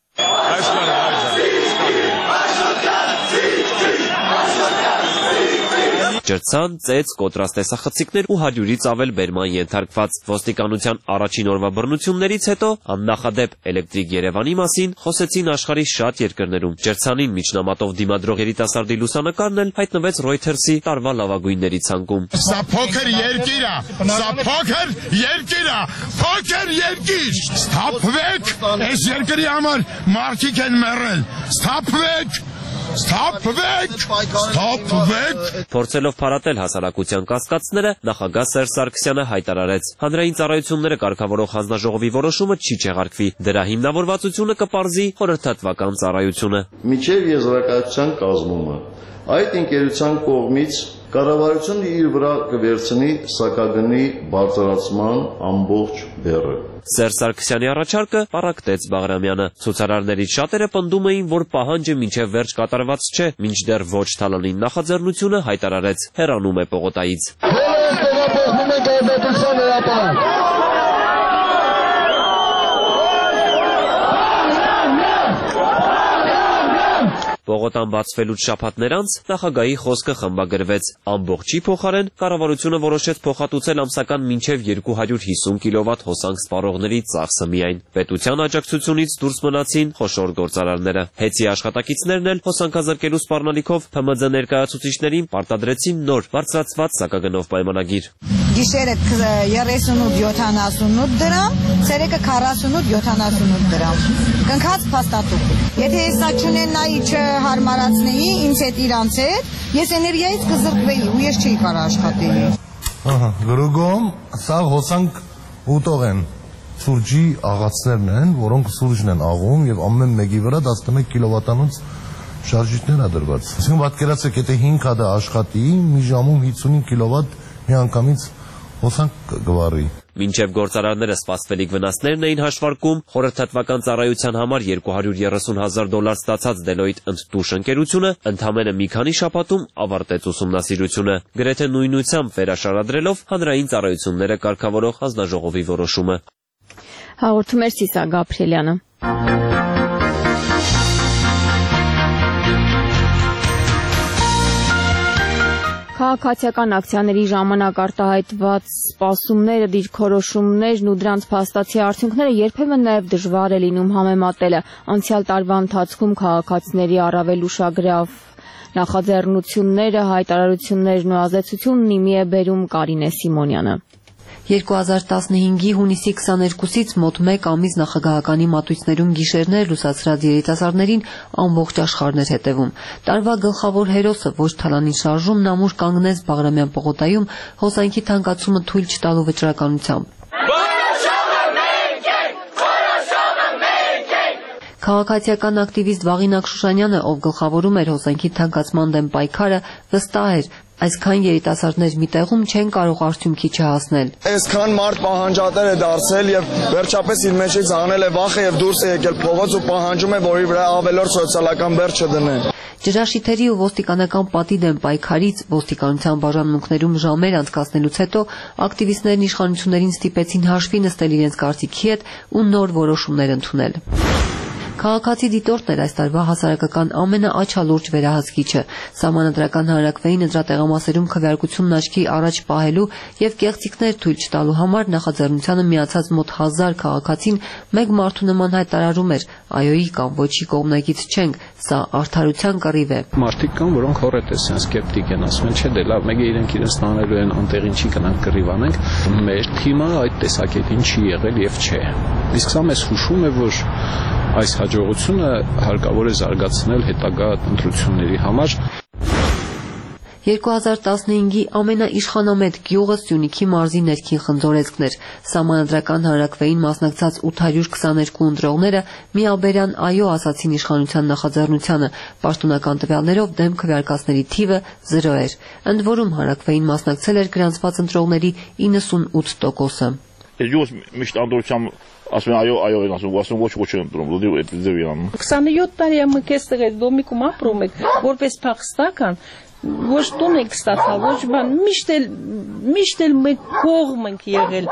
Ջրցան, ծեծ, կոտրած տեսախցիկներ ու հարյուրից ավել բերման ենթարկված։ Ոստիկանության առաջին օրվա բռնություններից հետո աննախադեպ էլեկտրիկ Երևանի մասին խոսեցին աշխարհի շատ երկրներում։ Ջրցանին միջնամատով դիմադրող երիտասարդի լուսանկարն էլ հայտնվեց Reuters-ի տարվա լավագույնների ցանկում։ Սա փոքր երկիր է, սա փոքր երկիր է, փոքր երկիր։ Ստապվեք, այս երկրի համար մարդիկ են մեռել։ Ստապվեք։ Ստապվեք, ստապվեք։ Փորձելով փարատել հասարակության կասկածները, նախագահ Սերժ Սարգսյանը հայտարարեց. հանրային ծառայությունները կարգավորող հանձնաժողովի որոշումը չի չեղարկվի։ Դրա հիմնավորվածությունը կպարզի խորհրդատվական ծառայությունը։ Միջև եզրակացության կազմումը այդ ընկերության կողմից կառավարությունը իր վրա կվերցնի սակագնի բարձրացման ամբողջ բեռը։ Սերժ Սարգսյանի առաջարկը պառակտեց Բաղրամյանը։ Ցուցարարներից շատերը պնդում էին, որ պահանջը մինչև վերջ կատարված չէ, մինչդեռ ոչ Թալանին նախաձեռնությունը հայտարարեց հեռանում է պողոտայից։ Պողոտան բացվելուց շաբաթներ անց նախագահի խոսքը խմբագրվեց։ Ամբողջի փոխարեն կառավարությունը որոշեց փոխհատուցել ամսական մինչև երկու հարյուր հիսուն կիլովատ հոսանք սպառողների ծախսը միայն։ Պետության աջակցությունից դուրս մնացին խոշոր գործարարները։ Հեծի աշխատակիցներն էլ հոսանքազրկելու սպառնալիքով Փ M Ձ ներկայացուցիչներին պարտադրեցին նոր բարձրացված սակագնով պայմանագիր։ Գիշերը երեսունութ յոթանասունութ դրամ, ցերեկը քառասունութ յոթանասունութ դրամ։ Կնքած փաստաթուղթ։ Եթե հեսա չունենայի չհարմարացնեի ինձ հետ իրանց հետ, ես էներգիայից կզրկվեի ու ես չէի կարող աշխատեի։ Ահա, գրուգոմ, սա հոսանք ուտող են։ Սուրճի աղացներն են, որոնք սուրճն են աղում եւ ամեն մեկի վրա տասնմեկ կիլովատանոց շարժիչներ ա դրված։ Այսինքն պատկերացրեք, եթե հինգ հատ աշխատի, մի ժամում հիսունհինգ կիլովատ միանգամից հոսանք կվառի։ Մինչև գործարարները սպասվելիք վնասներն էին հաշվարկում, խորհրդատվական ծառայության համար երկու հարյուր երեսուն հազար դոլար ստացած Deloitte and Touche ընկերությունը ընդամենը մի քանի շաբաթում ավարտեց ուսումնասիրությունը, գրեթե նույնությամբ վերաշարադրելով հանրային ծառայությունները կարգավորող հանձնաժողովի որոշումը։ Հաղորդում էր Սիսա Գաբրիելյանը։ Քաղաքացիական ակցիաների ժամանակ արտահայտված սպասումները, դիրքորոշումներն ու դրանց փաստացի արդյունքները երբեմն նաև դժվար է լինում համեմատելը։ Անցյալ տարվա ընթացքում քաղաքացիների առավել ուշագրավ նախաձեռնությունները, հայտարարություններն ու ազդեցությունն իմի է բերում Կարինե Սիմոնյանը։ երկու հազար տասնհինգի հունիսի քսաներկուսից մոտ մեկ ամիս նախագահականի մատույցներում գիշերներ լուսացրած երիտասարդներին ամբողջ աշխարհն էր հետևում։ Տարվա գլխավոր հերոսը ոչ թալանին շարժումն ամուր կանգնեց Բաղրամյան պողոտայում հոսանքի թանկացումը թույլ չտալու վճռականությամբ։ Քաղաքացիական ակտիվիստ Վաղինակ Շուշանյանը, ով գլխավորում էր հոսանքի թանկացման դեմ պայքարը, վստահ էր, այսքան երիտասարդներ մի տեղում չեն կարող արդյունքի չհասնել։ Այսքան մարդ պահանջատեր է դարձել եւ վերջապես իր մեջից հանել է վախը եւ դուրս է եկել փողոց ու պահանջում է, որ իր վրա ավելորդ սոցիալական բեռ չդնեն։ Ջրաշիթերի ու ոստիկանական պատի դեմ պայքարից ոստիկանության բաժանմունքներում ժամեր անցկացնելուց հետո ակտիվիստներն իշխանություններին ստիպեցին հաշվի նստել իրենց կարծիքի հետ ու նոր որոշումներ ընդունել։ Քաղաքացի դիտորդն էր այս տարվա հասարակական ամենաաչալուրջ վերահսկիչը։ Սահմանադրական հանրաքվեին ընտրատեղամասերում քվեարկությունն աչքի առաջ պահելու եւ կեղծիքներ թույլ չտալու համար նախաձեռնությանը միացած մոտ հազար քաղաքացին մեկ մարդու նման հայտարարում էր. «Այոյի կամ ոչի կողմնակից չենք, սա արդարության կռիվ է»։ Մարդիկ կան, որոնք հոռետեսյան սկեպտիկ են, ասում են, չէ, դե լավ, մեկ է իրենք իրենց տանելու են, անտեղին չի գնանք կռիվ անենք։ Մեր թիմը այդ տեսակետին չի եղել եւ չէ։ Իսկ սա մեզ հուշում է, որ այս հաջողությունը հարկավոր է զարգացնել հետագա ընտրությունների համար։ երկու հազար տասնհինգի ամենաիշխանամետ գյուղը Սյունիքի մարզի ներքին խնձորեսկն էր։ Սահմանադրական հանրաքվեին մասնակցած ութ հարյուր քսաներկու ընտրողները միաբերան այո ասացին իշխանության նախաձեռնությանը, պաշտոնական տվյալներով դեմ քվեարկածների թիվը զրո էր։ Ընդ որում հանրաքվեին մասնակցել էր գրանցված ընտրողների իննսունութ տոկոսը։ Յուս միշտ անդորությամբ ասում են այո, այո են ասում, ասում ոչ ոչ են ընտրում, լուդի այդ ձև իրանում։ քսաներորդ տարի եմ այստեղ այդ դոմիկում ապրում եք, որպես փախստական, ոչ տուն եք ստացալ, ոչ բան, միշտ էլ միշտ էլ մեկ կողմ ենք եղել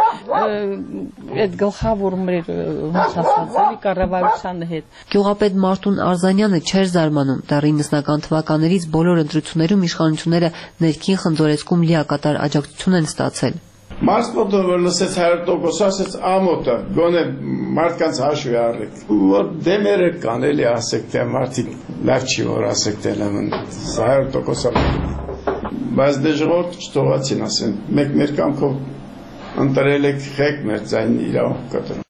այդ գլխավոր մեր հուսասացելի կառավարության հետ։ Գյուղապետ Մարտուն Արզանյանը չէր զարմանում, դեռ իննսունական թվականներից բոլոր ընտրություններում իշխանությունները ներքին խնձորեսկում լիակատար աջակցություն են ստացել։ Մասնոտը որ լսեց հարյուր տոկոս ասեց ամոթը, գոնե մարդկանց հաշվի առեք, որ դեմերը կան էլի ասեք, թե մարդիկ լավ չի որ ասեք, թե լավն հարյուր տոկոս բայց դե ժողովուրդ չթողացին ասեն, մեկ մեր կամքով ընտրել եք խեք մեր ձայն իրավունք կտրում։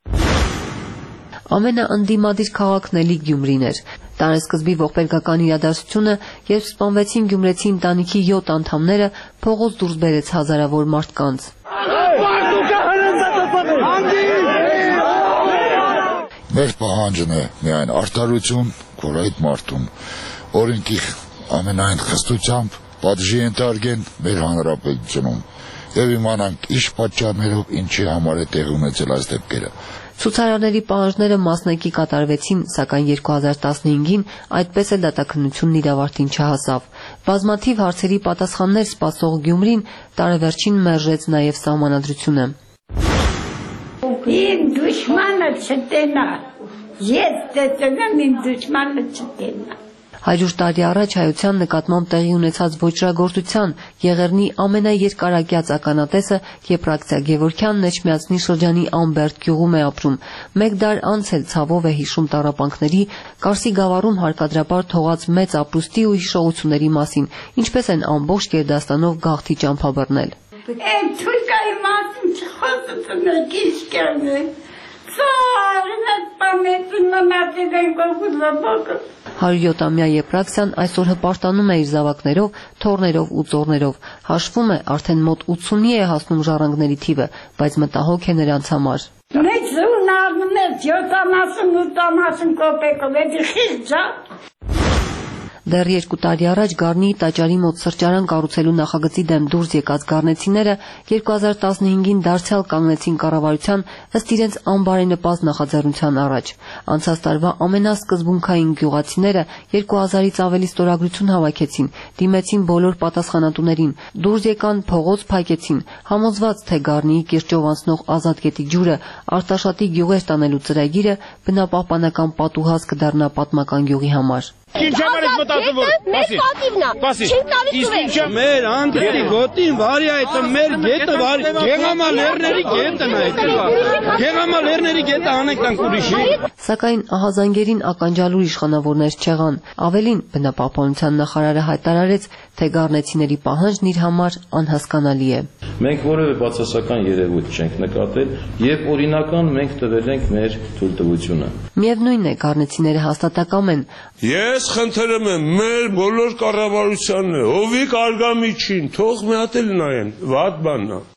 Ամենաընդդիմադիր քաղաքն էլի Գյումրին էր։ Տարեսկզբի ողբերգական իրադարձությունը, երբ սպանվեցին գյումրեցի ընտանիքի յոթ անդամները, փողոց դուրս բերեց հազարավոր մարդկանց։ Մեր պահանջն է միայն արդարություն, որ այդ մարդուն օրենքի ամենայն խստությամբ պատժի ենթարկեն մեր հանրապետությունում եւ իմանանք ինչ պատճառներով ինչի համար է տեղի ունեցել այս դեպքերը։ Ցուցարարների պահանջները մասնակի կատարվեցին, սակայն երկու հազար տասնհինգին այդպես էլ դատաքննությունն իր ավարտին չհասավ։ Բազմաթիվ հարցերի պատասխաններ սպասող Գյումրին տարեվերջին մերժեց նաև սահմանադրությունը։ Իմ դուշմանը չտենա, ես տեսնեմ իմ դուշմանը չտենա։ Հարյուր տարի առաջ հայության նկատմամբ տեղի ունեցած ոճրագործության Եղեռնի ամենաերկարակյաց ականատեսը Եփրակցիա Գևորգյանն Էջմիածնի շրջանի Ամբերտ գյուղում է ապրում։ Մեկ դար անց էլ ցավով է հիշում տառապանքների, Կարսի գավառում հարկադրաբար թողած մեծ ապրուստի ու հիշողությունների մասին, ինչպես են ամբողջ Գերդաստանով գաղթի ճամփաբռնել։ Այն թուրքայի մասին չխոսում եք իսկերն հարյուրյոթամյա Եփրակցիան այսօր հպարտանում է իր զավակներով, թոռներով ու ծոռներով։ Հաշվում է, արդեն մոտ ութսունի է հասնում ժառանգների թիվը, բայց մտահոգ է նրանց համար։ Մեծ զուն առնում է յոթանասուն ութանասուն կոպեկով, էդի խիստ ջա։ Դեռ երկու տարի առաջ Գառնիի տաճարի մոտ սրճարան կառուցելու նախագծի դեմ դուրս եկած գառնեցիները երկու հազար տասնհինգին դարձյալ կանգնեցին կառավարության ըստ իրենց անբարենպաստ նախաձեռնության առաջ։ Անցած տարվա ամենասկզբունքային գյուղացիները երկու հազարից ավելի ստորագրություն հավաքեցին, դիմեցին բոլոր պատասխանատուներին, դուրս եկան, փողոց փակեցին, համոզված թե Գառնիի կիրճով անցնող ազատ գետի ջուրը Արտաշատի գյուղեր տանելու ծրագիրը բնապահպանական պատուհաս կդառնա պատմական գյուղի համար։ Ինչ համար եք մտածում որ մեր պատիվն է։ Իսկ ինչա մեր անդրի գոտին վարի այդ մեր գետը վարի գեղամալերների գետն է այդ։ Գեղամալերների գետը անենք տանք ուրիշի։ Սակայն ահազանգերին ականջալուր իշխանավորներ չեղան։ Ավելին բնապահպանության նախարարը հայտարարեց, թե գառնեցիների պահանջն իր համար անհասկանալի է։ Մենք որևէ բացասական երևույթ չենք նկատել եւ օրինական մենք տվել ենք մեր թույլտվությունը։ Միևնույն է, գառնեցիները հաստատակամ են։ Ես խնդրում եմ մեր բոլոր կառավարությանն հովիկ արգամիջին թող մի հատ էլ նայեն, վատ բանն է։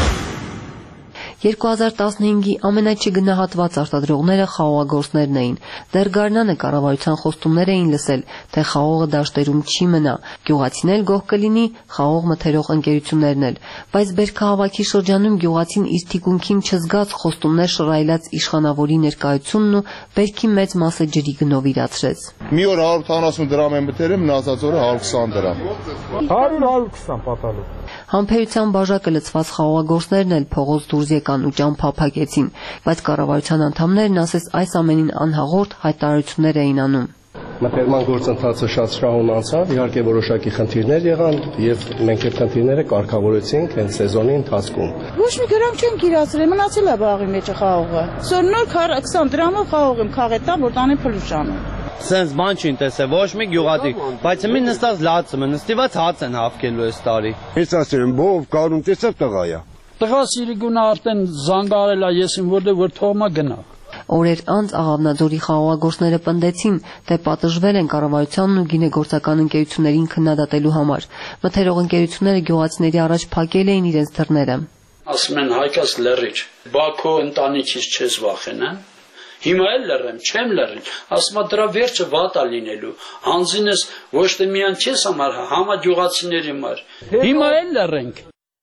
երկու հազար տասնհինգի ամենաչգնահատված արտադրողները խաղողագործներն էին։ Դեռ գարնանը կառավարության խոստումներ էին լսել, թե խաղողը դաշտերում չի մնա, գյուղացին էլ գոհ կլինի, խաղող մթերող ընկերություններն էլ, բայց բերքահավաքի շրջանում գյուղացին իր թիկունքին չզգաց խոստումներ շռայլած իշխանավորի ներկայությունն ու բերքի մեծ մասը ջրի գնով իրացրեց։ Մի օր հարյուր քսան դրամ եմ մտերել, մնացած օրը հարյուր քսան դրամ։ հարյուր հարյուր քսան պատալու։ Համբերության բաժակը լցված խաղողագործներն էլ փողոց դուրս եկան ու ճամփա փակեցին, բայց կառավարության անդամներն ասես այս ամենին անհաղորդ հայտարարություններ էին անում։ Մտերման գործընթացը շատ շահուն անցավ, իհարկե որոշակի խնդիրներ եղան եւ մենք այդ խնդիրները կարգավորեցինք հենց սեզոնի ընթացքում։ Ոչ մի գրամ չենք իրացրել, մնացել է բաղի մեջը խաղողը։ Սոր նոր քսան դրամով խաղող եմ քաղետա, որ տանի փլուշանը։ Սենց բան չի տեսել, ոչ մի գյուղատիկ, բայց մի նստած լացում է, նստիված հաց են հավքելու այս տարի։ Ես ասեմ, բով կարում տեսավ տղա է։ Տղա Սիրիգունը արդեն զանգարել է եսին, որտեղ որ թողմա գնա։ Օրեր անց Աղավնաձորի խաղողագործները պնդեցին, թե պատժվել են կառավարությանն ու գինեգործական ընկերություններին քննադատելու համար։ Մթերող ընկերությունները գյուղացիների առաջ փակել էին իրենց դռները։ Ասում են հայկած լեռիչ, Բաքո ընտանիքից չես վախենան։ Հիմա էլ լռեմ, չեմ լռել, ասում եմ դրա վերջը վատ է լինելու, հանձինս ոչ թե միայն չես համար, համագյուղացիների համար, հիմա էլ լռենք։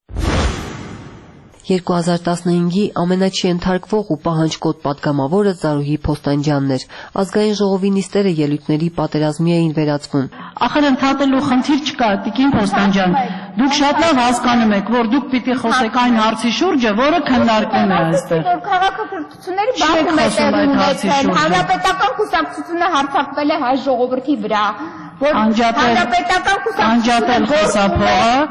երկու հազար տասնհինգի ամենաչենթարկվող ու պահանջկոտ պատգամավորը Զարուհի Փոստանջյանն էր։ Ազգային ժողովի նիստերը ելույթների պատերազմի էին վերածվում։ Ախր ընդհատելու խնդիր չկա, Տիկին Փոստանջյան։ Դուք շատ լավ հասկանում եք, որ դուք պիտի խոսեք այն հարցի շուրջը, որը քննարկվում է այստեղ։ Քաղաքակրթությունների բախում է տեղի ունեցել, հանրապետական կուսակցությունը հարձակվել է հայ ժողովրդի վրա, որ հանրապետական կուսակցությունը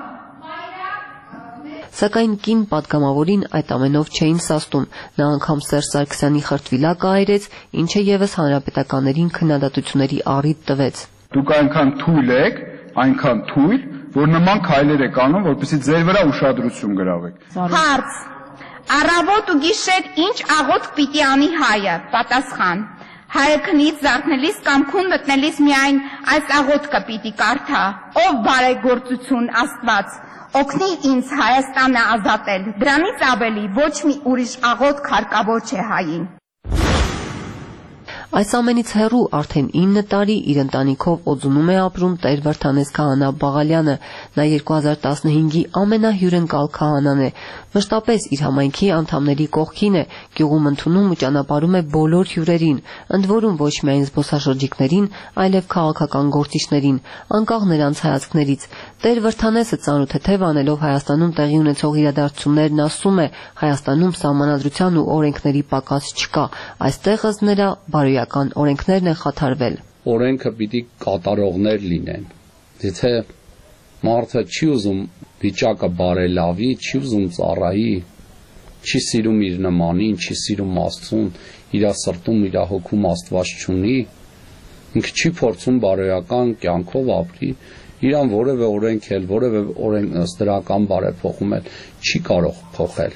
Սակայն կին պատգամավորին այդ ամենով չէին սաստում, նա անգամ Սերժ Սարգսյանի խրտվիլակը այրեց, ինչը եւս հանրապետականներին քննադատությունների առիթ տվեց։ Դուք այնքան թույլ եք, այնքան թույլ, որ նման քայլեր եք անում, որպեսզի ձեր վրա ուշադրություն գրավեք։ Հարց. Առավոտ ու գիշեր ինչ աղոթք պիտի անի հայը։ Պատասխան. Հայը քնից զարթնելիս կամ քուն մտնելիս միայն այս աղոթքը պիտի կարդա. Ով բարեգործություն Աստված, օգնի ինձ Հայաստանը ազատել, դրանից ավելի ոչ մի ուրիշ աղոթք հարկավոր չէ հային։ Այս ամենից հեռու արդեն ինը տարի իր ընտանիքով Օձունում է ապրում Տեր Վրդանես քահանա Բաղալյանը, նա երկու հազար տասնհինգի ամենահյուրընկալ քահանան է, մշտապես իր համայնքի անդամների կողքին է, գյուղում ընդունում ու ճանապարհում է բոլոր հյուրերին, ընդ որում ոչ միայն զբոսաշրջիկներին, այլև քաղաքական գործիչներին, անկախ նրանց հայացքներից։ Տեր Վրդանեսը ծանոթ անելով Հայաստանում տեղի ունեցող իրադարձություններն ասում է, Հայաստանում սահմանադրության ու օրենքների պակաս չկա, այստեղ ըստ նրա բարոյական օրենքներն են խաթարվել։ Օրենքը պիտի կատարողներ լինեն։ Եթե մարդը չի ուզում վիճակը բարելավի, չի ուզում ծառայի, չի սիրում իր նմանին, չի սիրում Աստծուն, իր սրտում, իր հոգում Աստված չունի, ինքը չի փորձում բարոյական կյանքով ապրի, իրան որևէ օրենք էլ, որևէ օրենք ըստրական բարեփոխում էլ չի կարող փոխել։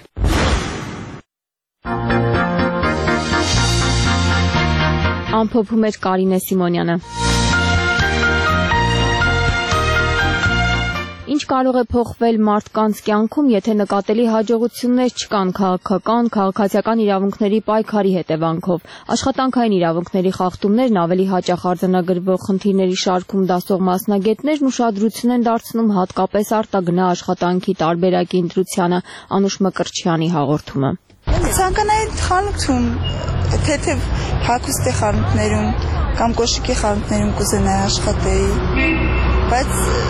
Ամփոփում էր Կարինե Սիմոնյանը։ Ինչ կարող է փոխվել մարդկանց կյանքում, եթե նկատելի հաջողություններ չկան քաղաքական, քաղաքացիական իրավունքների պայքարի հետևանքով։ Աշխատանքային իրավունքների խախտումներն ավելի հաճախ արձանագրվող խնդիրների շարքում դասող մասնագետներն ուշադրություն են դարձնում հատկապես արտագնա աշխատանքի տարբերակի ընտրությանը։ Անուշ Մկրտչյանի հաղորդումը։ Ցանկանայի խանութում, թեթև հագուստի խանութներում կամ կոշիկի խանութներում կուզենայի աշխատեի, բայց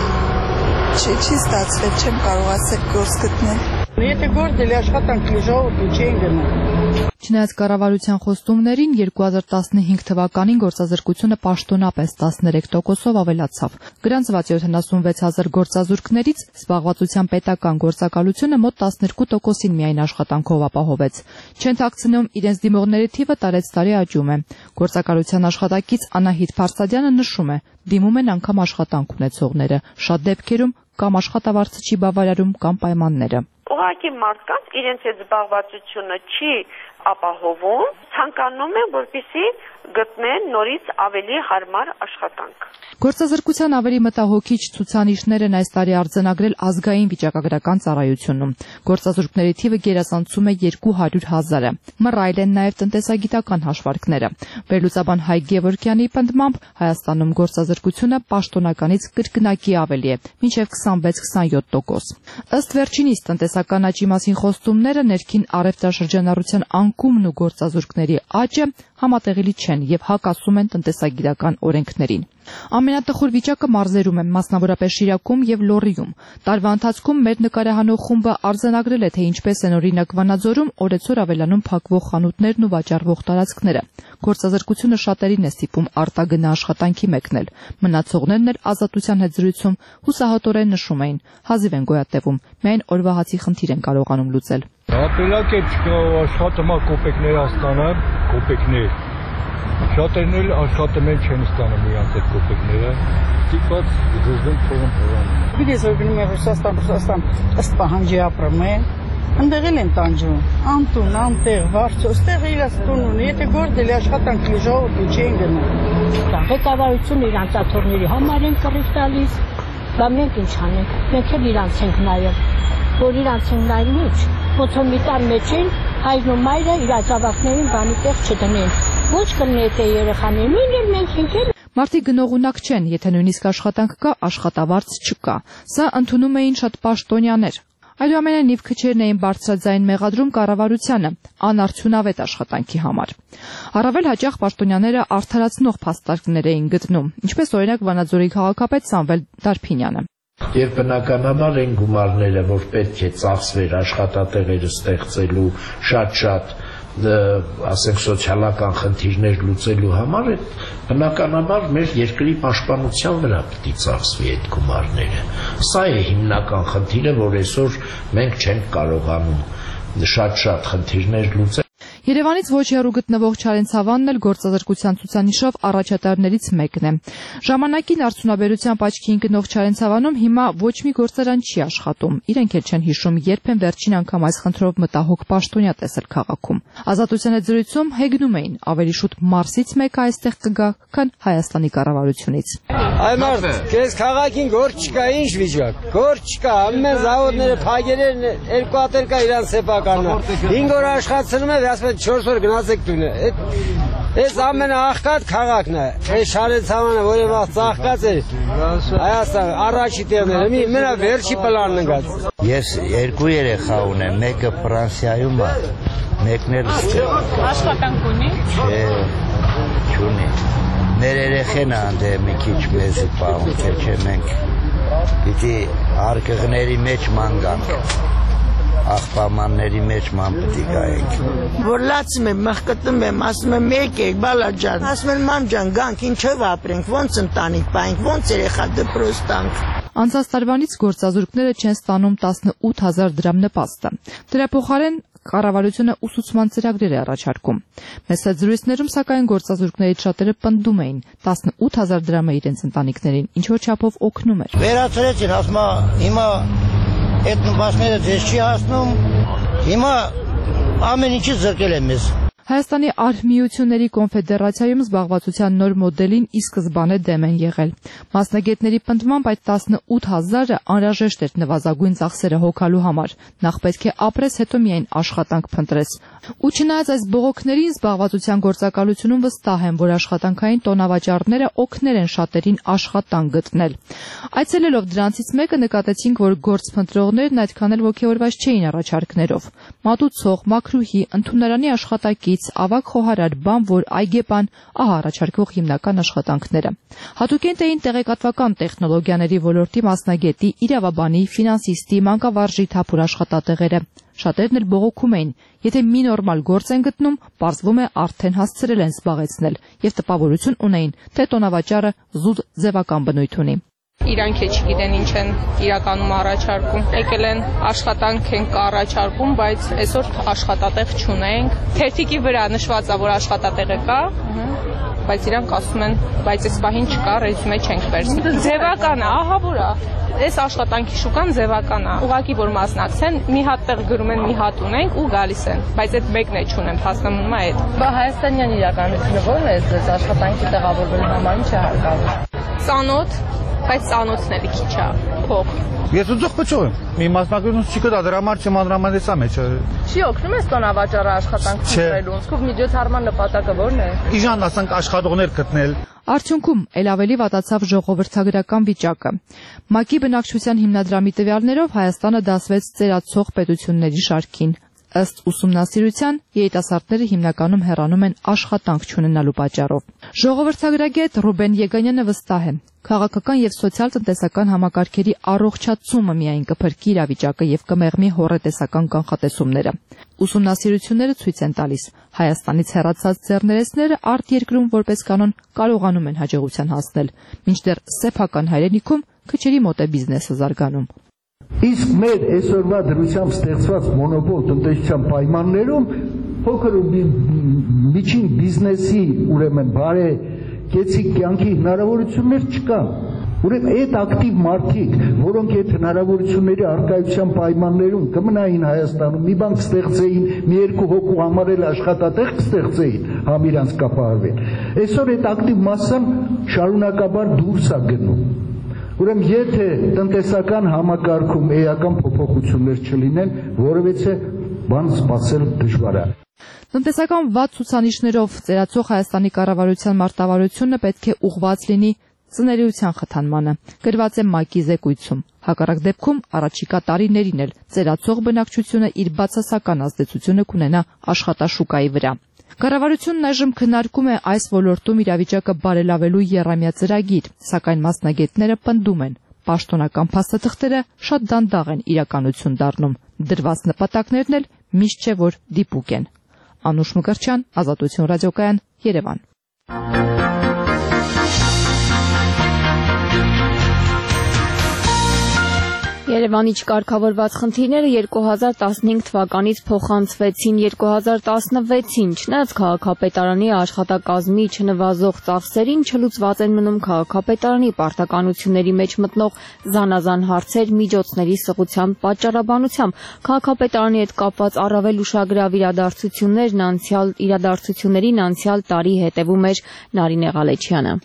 չի ստացվել, չեմ կարողացել գործ գտնել։ Եթե գործ դելի աշխատանք ժողովուրդը չէին գնում։ Չնայած կառավարության խոստումներին, երկու հազար տասնհինգ թվականին գործազրկությունը պաշտոնապես տասներեք տոկոսով ավելացավ։ Գրանցված յոթանասունվեց հազար գործազուրկներից զբաղվածության պետական գործակալությունը մոտ տասներկու տոկոսին միայն աշխատանքով ապահովեց։ Չեն թաքցնում, իրենց դիմողների թիվը տարեց տարի աճում է։ Գործակալության աշխատակից Անահիտ Փարսադյանը նշում է, դիմում են անգամ աշխատանք ունեցողները, շատ դեպքերում կամ աշխատավարձը չի բավարարում կամ պայմանները։ Ուղղակի մարդկանց իրենց այդ զբաղվածությունը չի ապահովում, ցանկանում են, որպեսզի գտնեն նորից ավելի հարմար աշխատանք։ Գործազրկության ավելի մտահոգիչ ցուցանիշներ են այս տարի արձանագրել ազգային վիճակագրական ծառայությունում։ Գործազուրկների թիվը գերազանցում է երկու հարյուր հազարը։ Մռայլ են նաև տնտեսագիտական հաշվարկները։ Վերլուծաբան Հայկ Գևորգյանի պնդմամբ Հայաստանում գործազրկությունը պաշտոնականից կրկնակի ավելի է, մինչև քսանվեց քսանյոթ տոկոս։ Ըստ վերջինիս տնտեսական աճի մասին խոստումները ներքին առևտրաշրջանառության անկումն ու գործազուրկների աճը համատեղելի չեն եւ հակասում են տնտեսագիտական օրենքներին։ Ամենատխուր վիճակը մարզերում է, մասնավորապես Շիրակում եւ Լոռիում։ Տարվա ընթացքում մեր նկարահանող խումբը արձանագրել է, թե ինչպես են օրինակ Վանաձորում օրեցօր ավելանում փակվող խանութներն ու վաճառվող տարածքները։ Գործազրկությունը շատերին է ստիպում արտագնա աշխատանքի մեկնել։ Մնացողներն էլ Ազատության հետ զրույցում հուսահատորեն նշում էին, հազիվ են գոյատևում, միայն օրվա հացի խնդիր են կարողանում լուծել։ Ապելակ է չկա աշխատում կոպեկներ ստանալ, կոպեկներ։ Շատերն էլ աշխատում են չեն ստանում իրանց այդ կոպեկները, ստիպված զզվում փողն փողան։ Գիտես, որ գնում է Ռուսաստան, Ռուսաստան ըստ պահանջի ապրում են, ընդեղ էլ են տանջում, անտուն, անտեղ, վարձո, ստեղ իրաց տուն ունի, եթե գործ դելի աշխատանք ժողովուրդը չէին գնում։ Ղեկավարությունը իրանց աթոռների համար են կռիվ տալիս, բա մենք ինչ անենք, մենք էլ իրանց ենք նայել, որ իրանց ենք նայել ինչ, ոնց որ մի տան մեջ են, հայրն ու մայրը իրաց ավակներին բանի տեղ չդնեն, ոչ կլինի թե երեխաներին, նույնն էլ մենք ենք էլ։ Մարդիկ գնողունակ չեն, եթե նույնիսկ աշխատանք կա, աշխատավարձ չկա։ Սա ընդունում էին շատ պաշտոնյաներ։ Այնուամենայնիվ քչերն էին բարձրաձայն մեղադրում կառավարությանը անարդյունավետ աշխատանքի համար։ Առավել հաճախ պաշտոնյաները արդարացնող փաստարկներ էին գտնում, ինչպես օրինակ Վանաձորի քաղաքապետ Սամվել Դարփինյանը։ Եվ բնականաբար են գումարները, որ պետք է ծախսվեր աշխատատեղերը ստեղծելու շատ-շատ ասենք սոցիալական խնդիրներ լուծելու համար, բնականաբար մեր երկրի պաշտպանության վրա պետք է ծախսվի այդ գումարները։ Սա է հիմնական խնդիրը, որ այսօր մենք չենք կարողանում շատ-շատ խնդիրներ լուծել։ Երևանից ոչ հեռու գտնվող Չարենցավանն էլ գործազրկության ցուցանիշով առաջատարներից մեկն է։ Ժամանակին արդյունաբերության աճքի ընկնող Չարենցավանում հիմա ոչ մի գործարան չի աշխատում։ Իրենք էլ չեն հիշում, երբ են վերջին անգամ այս խնդրով մտահոգ պաշտոնյա տեսել քաղաքում։ Ազատության հետ զրույցում հեգնում էին, ավելի շուտ Մարսից մեկը այստեղ կգա, քան Հայաստանի կառավարությունից։ Այ մարդ, քեզ քաղաքին գործ չկա, ինչ վիճակ։ Գործ չկա, ամեն զավոդները փակել են, երկու հատ կա իրան սեփականն։ հինգ օր աշխատում է, ասում չորս օր գնացեք տունը։ Այս ամենաաղքատ քաղաքն է։ Այս Չարենցավանը, որը վաղ ծաղկած է, Հայաստան առաջի տեղն է, մենա վերջի պլանն ընկած։ Ես երկու երեխա ունեմ, մեկը Ֆրանսիայում է, մեկն էլ ստեղ։ Աշխատանք ունի։ Չէ, չունի։ Մեր երեխեն անդե մի քիչ մեզի պահում, թե չէ մենք պիտի արկղների մեջ ման գանք, աղբամանների մեջ ման պիտի գայենք։ Որ լացում եմ, մխկտում եմ, ասում եմ մեկ եք, բալա ջան, ասում եմ ման ջան, գանք, ինչով ապրենք, ոնց ընտանիք պայենք, ոնց երեխա դպրոց տանք։ Անցած տարվանից գործազուրկները չեն ստանում տասնութ հազար դրամ նպաստը։ Դրա փոխարեն կառավարությունը ուսուցման ծրագրեր է առաջարկում։ Մեծ զրույցներում սակայն գործազուրկներից շատերը պնդում էին տասնութ հազար դրամը իրենց ընտանիքներին ինչ որ չափով օգնում էր։ Վերացրեցին, ասում հիմա այդ նպաստները ձեզ չի հասնում, հիմա ամեն ինչի զրկել են մեզ։ Հայաստանի արհմիությունների կոնֆեդերացիայում զբաղվածության նոր մոդելին ի սկզբանե դեմ են եղել։ Մասնագետների պնդմամբ այդ տասնութ հազարը անհրաժեշտ էր նվազագույն ծախսերը հոգալու համար։ Նախ պետք է ապրես, հետո միայն աշխատանք փնտրես։ Ու չնայած այս բողոքներին զբաղվածության գործակալությունում վստահ են, որ աշխատանքային տոնավաճառները օգնել են շատերին աշխատանք գտնել։ Այցելելով դրանցից մեկը նկատեցինք, որ գործփնտրողներն այդքան էլ ոգևորված չէին առաջարկներով։ Մատուցող, մաքրուհի, ընդունարանի աշխատակից, ավագ խոհարար, բանվոր, այգեպան, ահա առաջարկվող հիմնական աշխատանքները։ Հատուկենտ էին տեղեկատվական տեխնոլոգիաների ոլորտի մասնագետի, իրավաբանի, ֆինանսիստի, մանկավարժի թափուր աշխատատեղերը։ Շատերն էլ բողոքում էին, եթե մի նորմալ գործ են գտնում, պարզվում է արդեն հասցրել են զբաղեցնել եւ տպավորություն ունեին, թե տոնավաճառը զուտ ձևական բնույթ ունի։ Իրանք է չգիտեն ինչ են իրականում առաջարկում։ Եկել են աշխատանք են առաջարկում, բայց այսօր աշխատատեղ չունենք։ Թերթիկի վրա նշված է, որ աշխատատեղը կա, բայց իրանք ասում են, բայց այս պահին չկա, ռեզյումե չենք վերցնում։ Ձևական է, ահա որ է։ Այս աշխատանքի շուկան ձևական է։ Ուղղակի որ մասնակցեն, մի հատ տեղ գրում են, մի հատ ունենք ու գալիս են, բայց այդ մեկն է չունեն, հասկանում է այդ։ Բա հայաստանյան իրականությունը ո՞րն է այս աշխատանքի տեղավորվելու համար, ինչ է հարկավոր։ Ծանոթ, բայց ծանոթն էլի քիչ է, փող։ Ես ուծող փչող եմ։ Մի մասնակցություն չի կա դրա համար չմանրամասնեցա մեջ։ Չի օգնում ես տոնավաճառը աշխատանք փնտրելու։ Իսկ միջոցառման նպատակը ո՞րն է։ Իժան ասենք աշխատողներ գտնել։ Արդյունքում էլ ավելի վատացավ ժողովրդագրական վիճակը։ ՄԱԿ-ի բնակչության հիմնադրամի տվյալներով Հայաստանը դասվեց ծերացող պետությունների շարքին։ Ըստ ուսումնասիրության, երիտասարդները հիմնականում հեռանում են աշխատանք չունենալու պատճառով։ Ժողովրդագրագետ Ռուբեն Եգանյանը վստահ է, քաղաքական եւ սոցիալ-տնտեսական համակարգերի առողջացումը միայն կփրկի իրավիճակը եւ կմեղմի հոռետեսական կանխատեսումները։ Ուսումնասիրությունները ցույց են տալիս, Հայաստանից հեռացած ձեռներեցները արտերկրում որպես կանոն կարողանում են հաջողության հասնել, մինչդեռ սեփական հայրենիքում քչերի մոտ է բիզնեսը զարգանում։ Իսկ մեր այսօրվա դրությամբ ստեղծված մոնոպոլ տնտեսության պայմաններում փոքր ու միջին բիզնեսի ուրեմն բարե կեցիկ կյանքի հնարավորություններ չկան։ Ուրեմն այդ ակտիվ մարդիկ, որոնք այդ հնարավորությունների արկայության պայմաններում կմնային Հայաստանում, մի բան կստեղծեին, մի երկու հոգու համար էլ աշխատատեղ կստեղծեին, համ իրանց կապահարվեն։ Այսօր այդ ակտիվ մասսան շարունակաբար դուրս է գնում։ Ուրեմն եթե տնտեսական համակարգում էական փոփոխություններ չլինեն, որովհետեւ բան սպասել դժվար է։ Տնտեսական վատ ցուցանիշներով ծերացող Հայաստանի կառավարության մարտավարությունը պետք է ուղղված լինի ծնելիության խթանմանը, գրված է ՄԱԿ-ի զեկույցում։ Հակառակ դեպքում առաջիկա տարիներին էլ ծերացող բնակչությունը իր բացասական ազդեցությունը կունենա աշխատաշուկայի վրա։ Կառավարությունն այժմ քննարկում է այս ոլորտում իրավիճակը բարելավելու եռամյա ծրագիր, սակայն մասնագետները պնդում են, պաշտոնական փաստաթղթերը շատ դանդաղ են իրականություն դառնում, դրված նպատակներն էլ միշտ չէ որ դիպուկ են։ Անուշ Մկրտչյան, Ազատություն ռադիոկայան, Երևան։ Երևանի չկարգավորված խնդիրները երկու հազար տասնհինգ թվականից փոխանցվեցին երկու հազար տասնվեցին, չնայած քաղաքապետարանի աշխատակազմի չնվազող ծախսերին չլուծված են մնում քաղաքապետարանի պարտականությունների մեջ մտնող զանազան հարցեր միջոցների սղության պատճառաբանությամբ։ Քաղաքապետարանի հետ կապված առավել ուշագրավ իրադարձություններն անցյալ իրադարձություններին անցյալ տարի հետևում էր Նարինե Ղալեչյանը։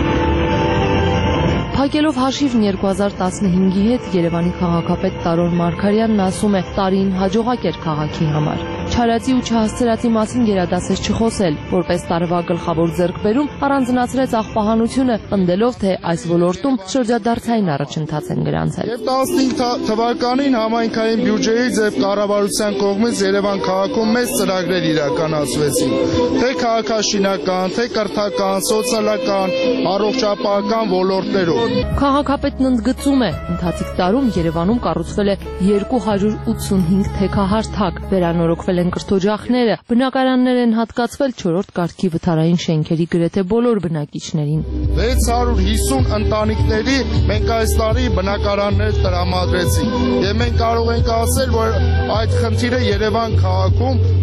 Փակելով հաշիվն երկու հազար տասնհինգի հետ Երևանի քաղաքապետ Տարոն Մարգարյանն ասում է, տարին հաջողակ էր քաղաքի համար։ Չարացի ու չհասցրածի մասին գերադասեց չխոսել, որպես տարվա գլխավոր ձեռքբերում առանձնացրեց աղբահանությունը, պնդելով, թե այս ոլորտում շրջադարձային առաջընթաց են գրանցել։ Եվ տասնհինգ թվականին համայնքային բյուջեից եւ կառավարության կողմից Երևան քաղաքում մեծ ծրագրեր իրականացվեցին, թե քաղաքաշինական, թե կրթական, սոցիալական, առողջապահական ոլորտներով։ Քաղաքապետն ընդգծում է, ընթացիկ տարում Երևանում կառուցվել է երկու հարյուր ութսունհինգ թեքահարթակ, վերանորոգվել են կրթօջախները, բնակարաններ են հատկացվել չորրորդ կարգի վթարային շենքերի գրեթե բոլոր բնակիչներին։ վեց հարյուր հիսուն ընտանիքների մենք այս տարի բնակարաններ տրամադրեցինք, եւ մենք կարող ենք ասել, որ այդ խնդիրը Երևան քաղաքում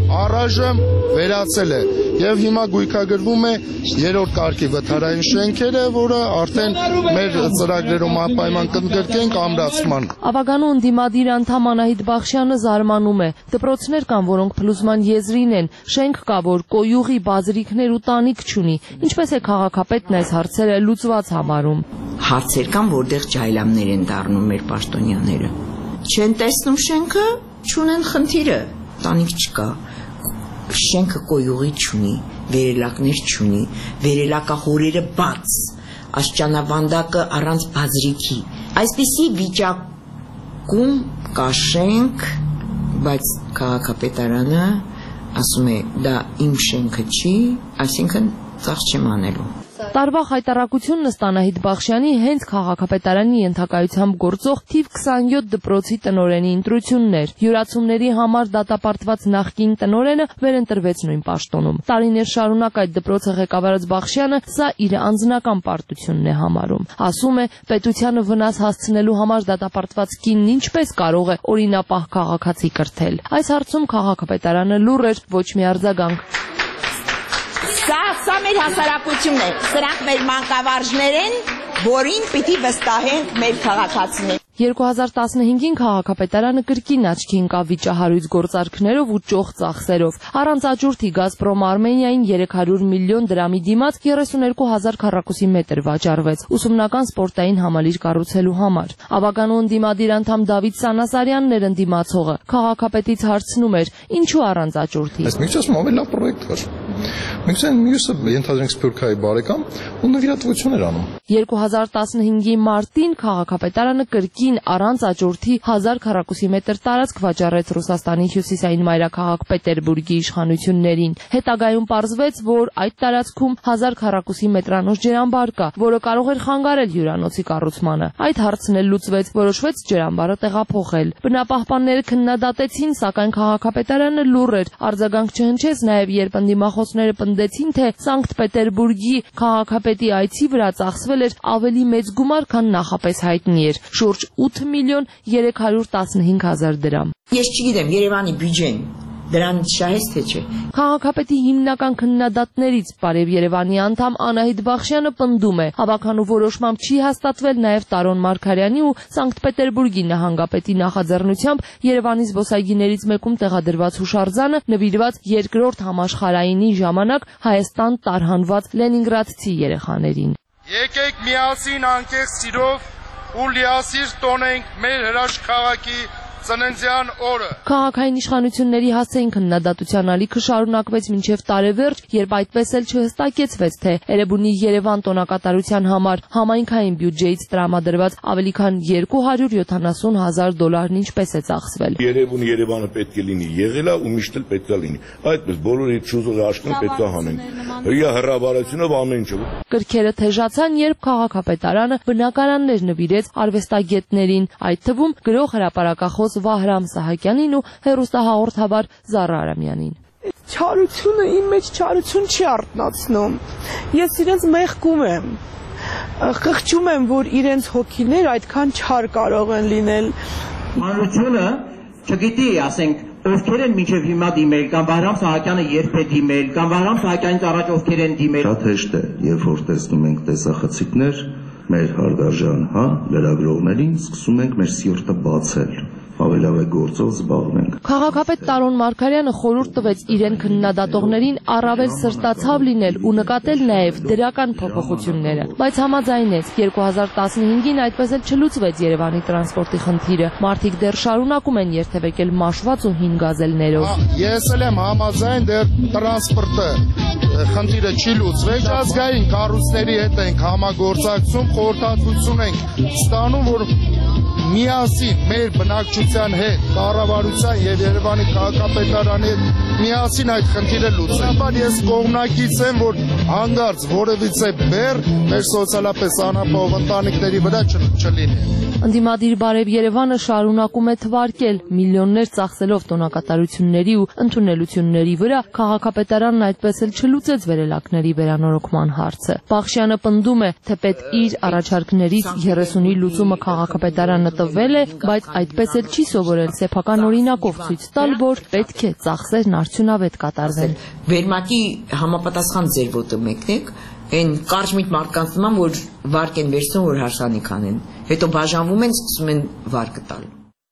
առայժմ վերացել է եւ հիմա գույքագրվում է երրորդ կարգի վթարային շենքերը, որը արդեն մեր ծրագրերում անպայման կընդգրկենք ամրացման։ Ավագանու ընդդիմադիր անդամ Անահիտ Բախշյանը զարմանում է։ Դպրոցներ կան, որոնք փլուզման եզրին են, շենք կա, որ կոյուղի, բազրիքներ ու տանիք չունի։ Ինչպես է քաղաքապետն այս հարցերը լուծված համարում։ Հարցեր կան, որտեղ ջայլամներ են դառնում մեր պաշտոնյաները։ Չեն տեսնում շենքը, չունեն խնդիրը, տանիք չկա, շենքը կոյուղի չունի, վերելակներ չունի, վերելակահորերը բաց, աշճանավանդակը առանց բազրիքի։ Այսպիսի վիճակում կա շենք, բայց քաղաքապետարանը ասում է, դա իմ շենքը չի, այսինքն ծախս չեմ անելու։ Տարվա խայտարակությունն ըստ Անահիտ Բախշյանի հենց քաղաքապետարանի ենթակայությամբ գործող թիվ քսանյոթ դպրոցի տնօրենի ընտրությունն էր։ Յուրացումների համար դատապարտված նախկին տնօրենը վերընտրվեց նույն պաշտոնում։ Տարիներ շարունակ այդ դպրոցը ղեկավարած Բախշյանը սա իր անձնական պարտությունն է համարում։ Ասում է, պետությանը վնաս հասցնելու համար դատապարտված կինն ինչպես կարող է օրինապահ քաղաքացի կրթել։ Այս հարցում քաղաքապետարանը լուռ էր, ոչ մի արձագանք։ Սա, սա մեր հասարակությունն է, սրանք մեր մանկավարժներ են, որին պիտի վստահենք մեր քաղաքացիներ։ երկու հազար տասնհինգին քաղաքապետարանը կրկին աչքի ընկավ վիճահարույց գործարքներով ու ճոխ ծախսերով։ Առանց աճուրդի Գազպրոմ Արմենիային երեք հարյուր միլիոն դրամի դիմաց երեսուներկու հազար քառակուսի մետր վաճառվեց ուսումնական սպորտային համալիր կառուցելու համար։ Ավագանու ընդդիմադիր անդամ Դավիթ Սանասարյանն էր ընդդիմացողը։ Քաղաքապետից հարցնում էր, ինչու առանց աճուրդի։ Մենք ցան մյուսը ենթադրենք Սփյուռքայի բարեկամ ու նվիրատվություն էր անում։ երկու հազար տասնհինգի մարտին քաղաքապետարանը կրկին առանց աճուրդի հազար քառակուսի մետր տարածք վաճառեց Ռուսաստանի հյուսիսային մայրաքաղաք Պետերբուրգի իշխանություններին։ Հետագայում պարզվեց, որ այդ տարածքում հազար քառակուսի մետրանոց ջրամբար կա, որը կարող էր խանգարել հյուրանոցի կառուցմանը։ Այդ հարցն էլ լուծվեց, որոշվեց ջրամբարը տեղափոխել։ Բնապահպանները քննադատեցին, սակայն քաղաքապետարանը լուռ էր։ Արձագանք չհնչեց նաև, երբ ընդդիմախոսները պնդեցին, թե Սանկտ Պետերբուրգի քաղաքապետի այցի վրա ծախսվել էր ավելի մեծ գումար, քան նախապես հայտնի էր՝ շուրջ ութ միլիոն երեք հարյուր տասնհինգ հազար դրամ։ Ես չգիտեմ, Երևանի բյուջեն դրանից շահես թե չէ։ Քաղաքապետի հիմնական քննադատներից Բարև Երևանի անդամ Անահիտ Բախշյանը պնդում է, հավաքանու որոշմամբ չի հաստատվել նաև Տարոն Մարգարյանի ու Սանկտ Պետերբուրգի նահանգապետի նախաձեռնությամբ Երևանի զբոսայգիներից մեկում տեղադրված հուշարձանը նվիրված երկրորդ համաշխարհայինի ժամանակ Հայաստան տարհանված լենինգրադցի երեխաներին։ Եկեք միասին անկեղծ սիրով ու լիասիր տոնենք մեր հրաշք քաղաքի ծննդյան օրը։ Քաղաքային իշխանությունների հասցեին քննադատության ալիքը շարունակվեց մինչև տարեվերջ, երբ այդպես էլ չհստակեցվեց, թե Էրեբունի Երևան տոնակատարության համար համայնքային բյուջեից տրամադրված ավելի քան երկու հարյուր յոթանասուն հազար դոլարն ինչպես է ծախսվել։ Երևուն Երևանը պետք է լինի, եղել է ու միշտ էլ պետք է լինի։ Այդպես բոլորի ճուզը աշկն պետք է հանենք։ Հիա հրաբարությունով ամեն ինչ։ Կրքերը թեժացան, երբ քաղաքապետարանը բնակարաններ նվիրեց արվեստագետներին, այդ թվում գրող հրապարակախոս Վահրամ Սահակյանին ու հեռուստահաղորդավար Զարա Արամյանին։ Չարությունը իմ մեջ չարություն չի արտնացնում։ Ես իրենց մեղքում եմ։ Խղճում եմ, որ իրենց հոգիներ այդքան չար կարող են լինել։ Հանրությունը չգիտի, ասենք, ովքեր են մինչև հիմա դիմել, կամ Վահրամ Սահակյանը երբ է դիմել, կամ Վահրամ Սահակյանից առաջ ովքեր են դիմել։ Շատ հեշտ է, երբ որ տեսնում ենք տեսախցիկներ, մեր հարգարժան, հա, լրագրողներին, սկսում ենք մեր սիրտը բացել։ Ավելավ է գործով զբաղվենք։ Քաղաքապետ Տարոն Մարգարյանը խորհուրդ տվեց իրեն քննադատողներին առավել սրտացավ լինել ու նկատել նաև դրական փոփոխությունները, բայց համաձայնեց երկու հազար տասնհինգին այդպես էլ չլուծվեց Երևանի տրանսպորտի խնդիրը։ Մարդիկ դեռ շարունակում են երթևեկել մաշված ու հին գազելներով։ Ես էլ եմ համաձայն, դեռ տրանսպորտը խնդիրը չի լուծվել, ազգային կառույցների հետ ենք համագործակցում, խորհրդատվություն ենք ստանում, որ միասին մեր բնակչության հետ, կառավարության եւ Երևանի քաղաքապետարանի հետ միասին այդ խնդիրը լուծենք։ Ես կողմնակից եմ, որ հանգարց որևիցե բեռ մեր սոցիալապես անապահով ընտանիքների վրա չլինի։ Ընդդիմադիր Բարև Երևանը շարունակում է թվարկել միլիոններ ծախսելով տոնակատարությունների ու ընդունելությունների վրա, քաղաքապետարանն այդպես էլ չլուծեց վերելակների վերանորոգման հարցը։ Բախշյանը պնդում է, թե պետք իր առաջարկներից երեսունի լուծումը քաղաքապետարանը տվել է, բայց այդպես էլ չի սովորել սեփական օրինակով ցույց տալ, որ պետք է ծախսերն արդյունավետ կատարվեն։ Վերմակի համապատասխան ձեր ոտը մեկնեք, այն կարճմիտ մարդկանց նման, որ վարկ են վերցնում, որ հարսանիք անեն, հետո բաժանվում են, սկսում են վարկը տալ։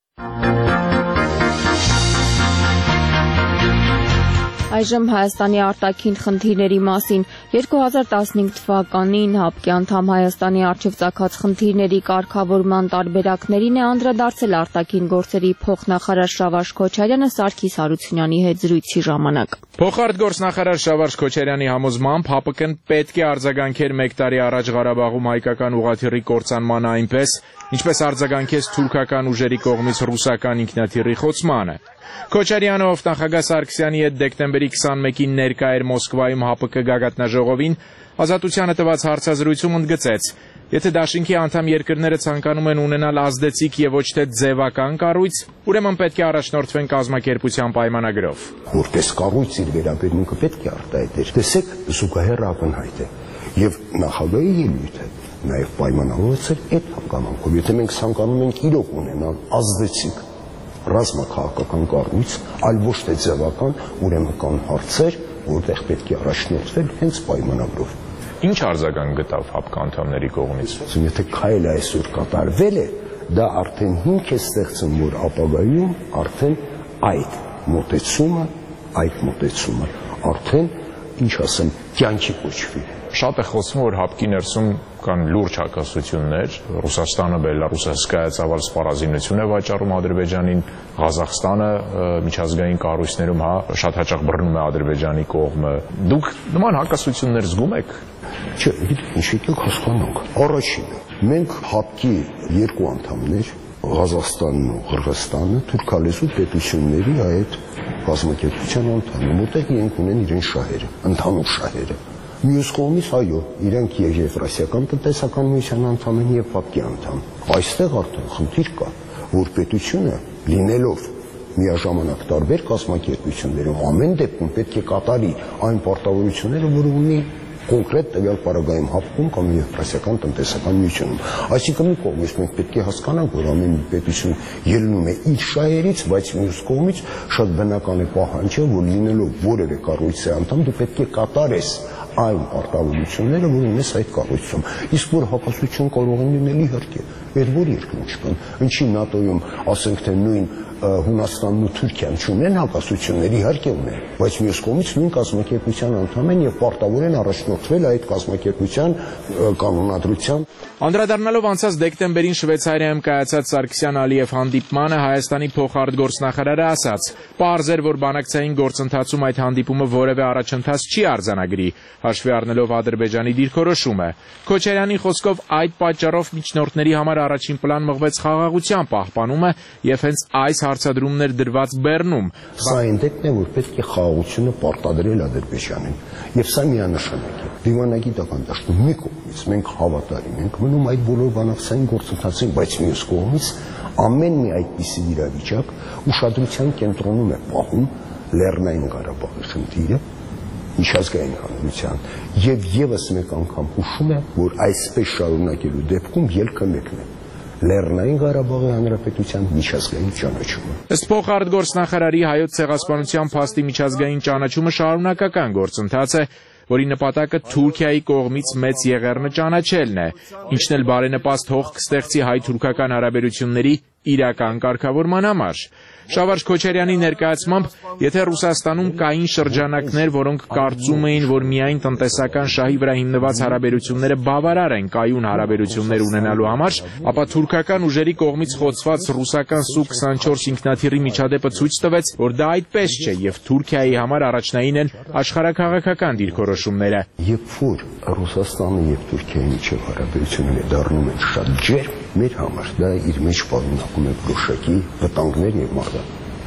Այժմ Հայաստանի արտաքին խնդիրների մասին երկու հազար տասնհինգ թվականին ՀԱՊԿ անդամ Հայաստանի առջև ծագած խնդիրների կարգավորման տարբերակներին է անդրադարձել արտաքին գործերի փոխնախարար Շավարժ Քոչարյանը Սարգիս Հարությունյանի հետ զրույցի ժամանակ։ Փոխարտգործնախարար Շավարժ Քոչարյանի համոզմամբ ՀԱՊԿ-ն պետք է արձագանքեր մեկ տարի առաջ Ղարաբաղում հայկական ուղղաթիռի կործանման այնպես, ինչպես արձագանքեց թուրքական ուժերի կողմից ռուսական ինքնաթիռի խոցմանը։ Քոչարյանը, ով նախագահ Սարգսյանի հետ դեկտեմբերի քսանմեկին ներկա էր Մոսկվայում ՀԱՊԿ գագաթնաժողովին, Ազատությանը տված հարցազրույցում ընդգծեց. եթե դաշինքի անդամ երկրները ցանկանում են ունենալ ազդեցիկ եւ ոչ թե ձևական կառույց, ուրեմն պետք է առաջնորդվեն կազմակերպության պայմանագրով։ Որպես կառույց իր վերաբերմունքը պետք է արտահայտեր։ Տեսեք, զուգահեռ ակնհայտ է եւ նախագահի ելույթը նաեւ պայմանավորված էր այդ հանգամանքով։ Եթե մենք ցանկանում ենք իրոք ունենալ ազդեցիկ ռազմաքաղաքական կառույց, այլ ոչ թե ձևական, ուրեմն կան հարցեր, որտեղ պետք է առաջնորդվել հենց պայմանագրով։ Ինչ արձագանք գտավ ՀԱՊԿ անդամների կողմից։ Եթե քայլը այսօր կատարվել է, դա արդեն հիմք է ստեղծում, որ ապագայում արդեն այդ մոտեցումը, այդ մոտեցումը արդեն, ինչ ասեմ, կյանքի կոչվի։ Շատ է խոսվում, որ ՀԱՊԿ-ի ներսում կան լուրջ հակասություններ, Ռուսաստանը բելարուսահսկայածավալ սպառազինություն է վաճառում Ադրբեջանին, Ղազախստանը միջազգային կառույցներում հա շատ հաճախ բռնում է Ադրբեջանի կողմը։ Դուք նման հակասություններ զգում եք։ Չէ, ինչ եկեք հասկանանք։ Առաջինը, մենք ՀԱՊԿ-ի երկու անդամներ, Ղազախստանն ու Қырғызստանը թուրքալեզու պետությունների այդ կազմակերպության անդամ, որտեղ իրենք ունեն իրեն շահերը, ընդհանուր շահերը։ Մյուս կողմից, այո, իրենք եւ Եվրասիական տնտեսական միության անդամ են եւ ՀԱՊԿ-ի անդամ։ Այստեղ արդեն խնդիր կա, որ պետությունը լինելով միաժամանակ տարբեր կազմակերպություններում ամեն դեպքում պետք է կատարի այն պարտավորությունները, որ ունի կոնկրետ տվյալ պարագայում ՀԱՊԿ-ում կամ Եվրասիական տնտեսական միությունում։ Այսինքն մի կողմից մենք պետք է հասկանանք, որ ամեն պետություն ելնում է իր շահերից, բայց մյուս կողմից շատ բնական է պահանջը, որ լինելով որևէ կառույցի անդամ դու պետք է կատարես այն պարտավորությունները, որ ունես այդ կառույցում։ Իսկ որ հակասություն կարող են լինել իհարկե, այդ որ երկրում չկան։ Ինչի ՆԱՏՕ-ում, ասենք թե նույն Հունաստանն ու Թուրքիան չունեն հակասություններ, իհարկե ունեն, բայց մյուս կողմից նույն կազմակերպության անդամ են եւ պարտավոր են առաջնորդվել այդ կազմակերպության կանոնադրության։ Անդրադառնալով անցած դեկտեմբերին Շվեյցարիայում կայացած Սարգսյան-Ալիև հանդիպմանը Հայաստանի փոխարտգործնախարարը ասաց. «Պարզ էր, որ բանակցային գործընթացում այդ հանդիպումը որևէ առաջընթաց չի արձանագրի, հաշվի առնելով Ադրբեջանի դիրքորոշումը»։ Քոչարյանի խոսքով այդ պատճառով միջնորդների համար առաջին պլան մղվեց խաղաղության պահպանումը եւ հենց այս հարցադրումներ դրված Բեռնում։ Սա այն դեպքն է, որ պետք է խաղաղությունը պարտադրել Ադրբեջանին, եւ սա միանշանակ է։ Դիվանագիտական դաշտում մի կողմից մենք հավատարիմ ենք մնում այդ բոլոր բանակցային գործընթացին, բայց մյուս կողմից ամեն մի այդպիսի իրավիճակ ուշադրության կենտրոնում է պահում Լեռնային Ղարաբաղի խնդիրը, միջազգային հանրության, եւ եւս մեկ անգամ հուշում է, որ այսպես շարունակելու դեպքում ելքը մեկն է. Լեռնային Ղարաբաղի Հանրապետության միջազգային ճանաչումը։ Ըստ փոխարտգործնախարարի Հայոց ցեղասպանության փաստի միջազգային ճանաչումը շարունակական գործընթաց է, որի նպատակը Թուրքիայի կողմից մեծ եղեռնը ճանաչելն է, ինչն էլ բարենպաստ հող կստեղծի հայ-թուրքական հարաբերությունների իրական կարգավորման համար։ Շավարժ Քոչարյանի ներկայացմամբ, եթե Ռուսաստանում կային շրջանակներ, որոնք կարծում էին, որ միայն տնտեսական շահի վրա հիմնված հարաբերությունները բավարար են կայուն հարաբերություններ ունենալու համար, ապա թուրքական ուժերի կողմից խոցված ռուսական Սու քսանչորս ինքնաթիռի միջադեպը ցույց տվեց, որ դա այդպես չէ եւ Թուրքիայի համար առաջնային են աշխարհաքաղաքական դիրքորոշումները։ Երբ որ Ռուսաստանը եւ Թուրքիայի միջև հարաբերությունները դառնում են շատ ջերմ, մեր համար դա իր մեջ պարունակում է որոշակի վտանգներ եւ մարտեր։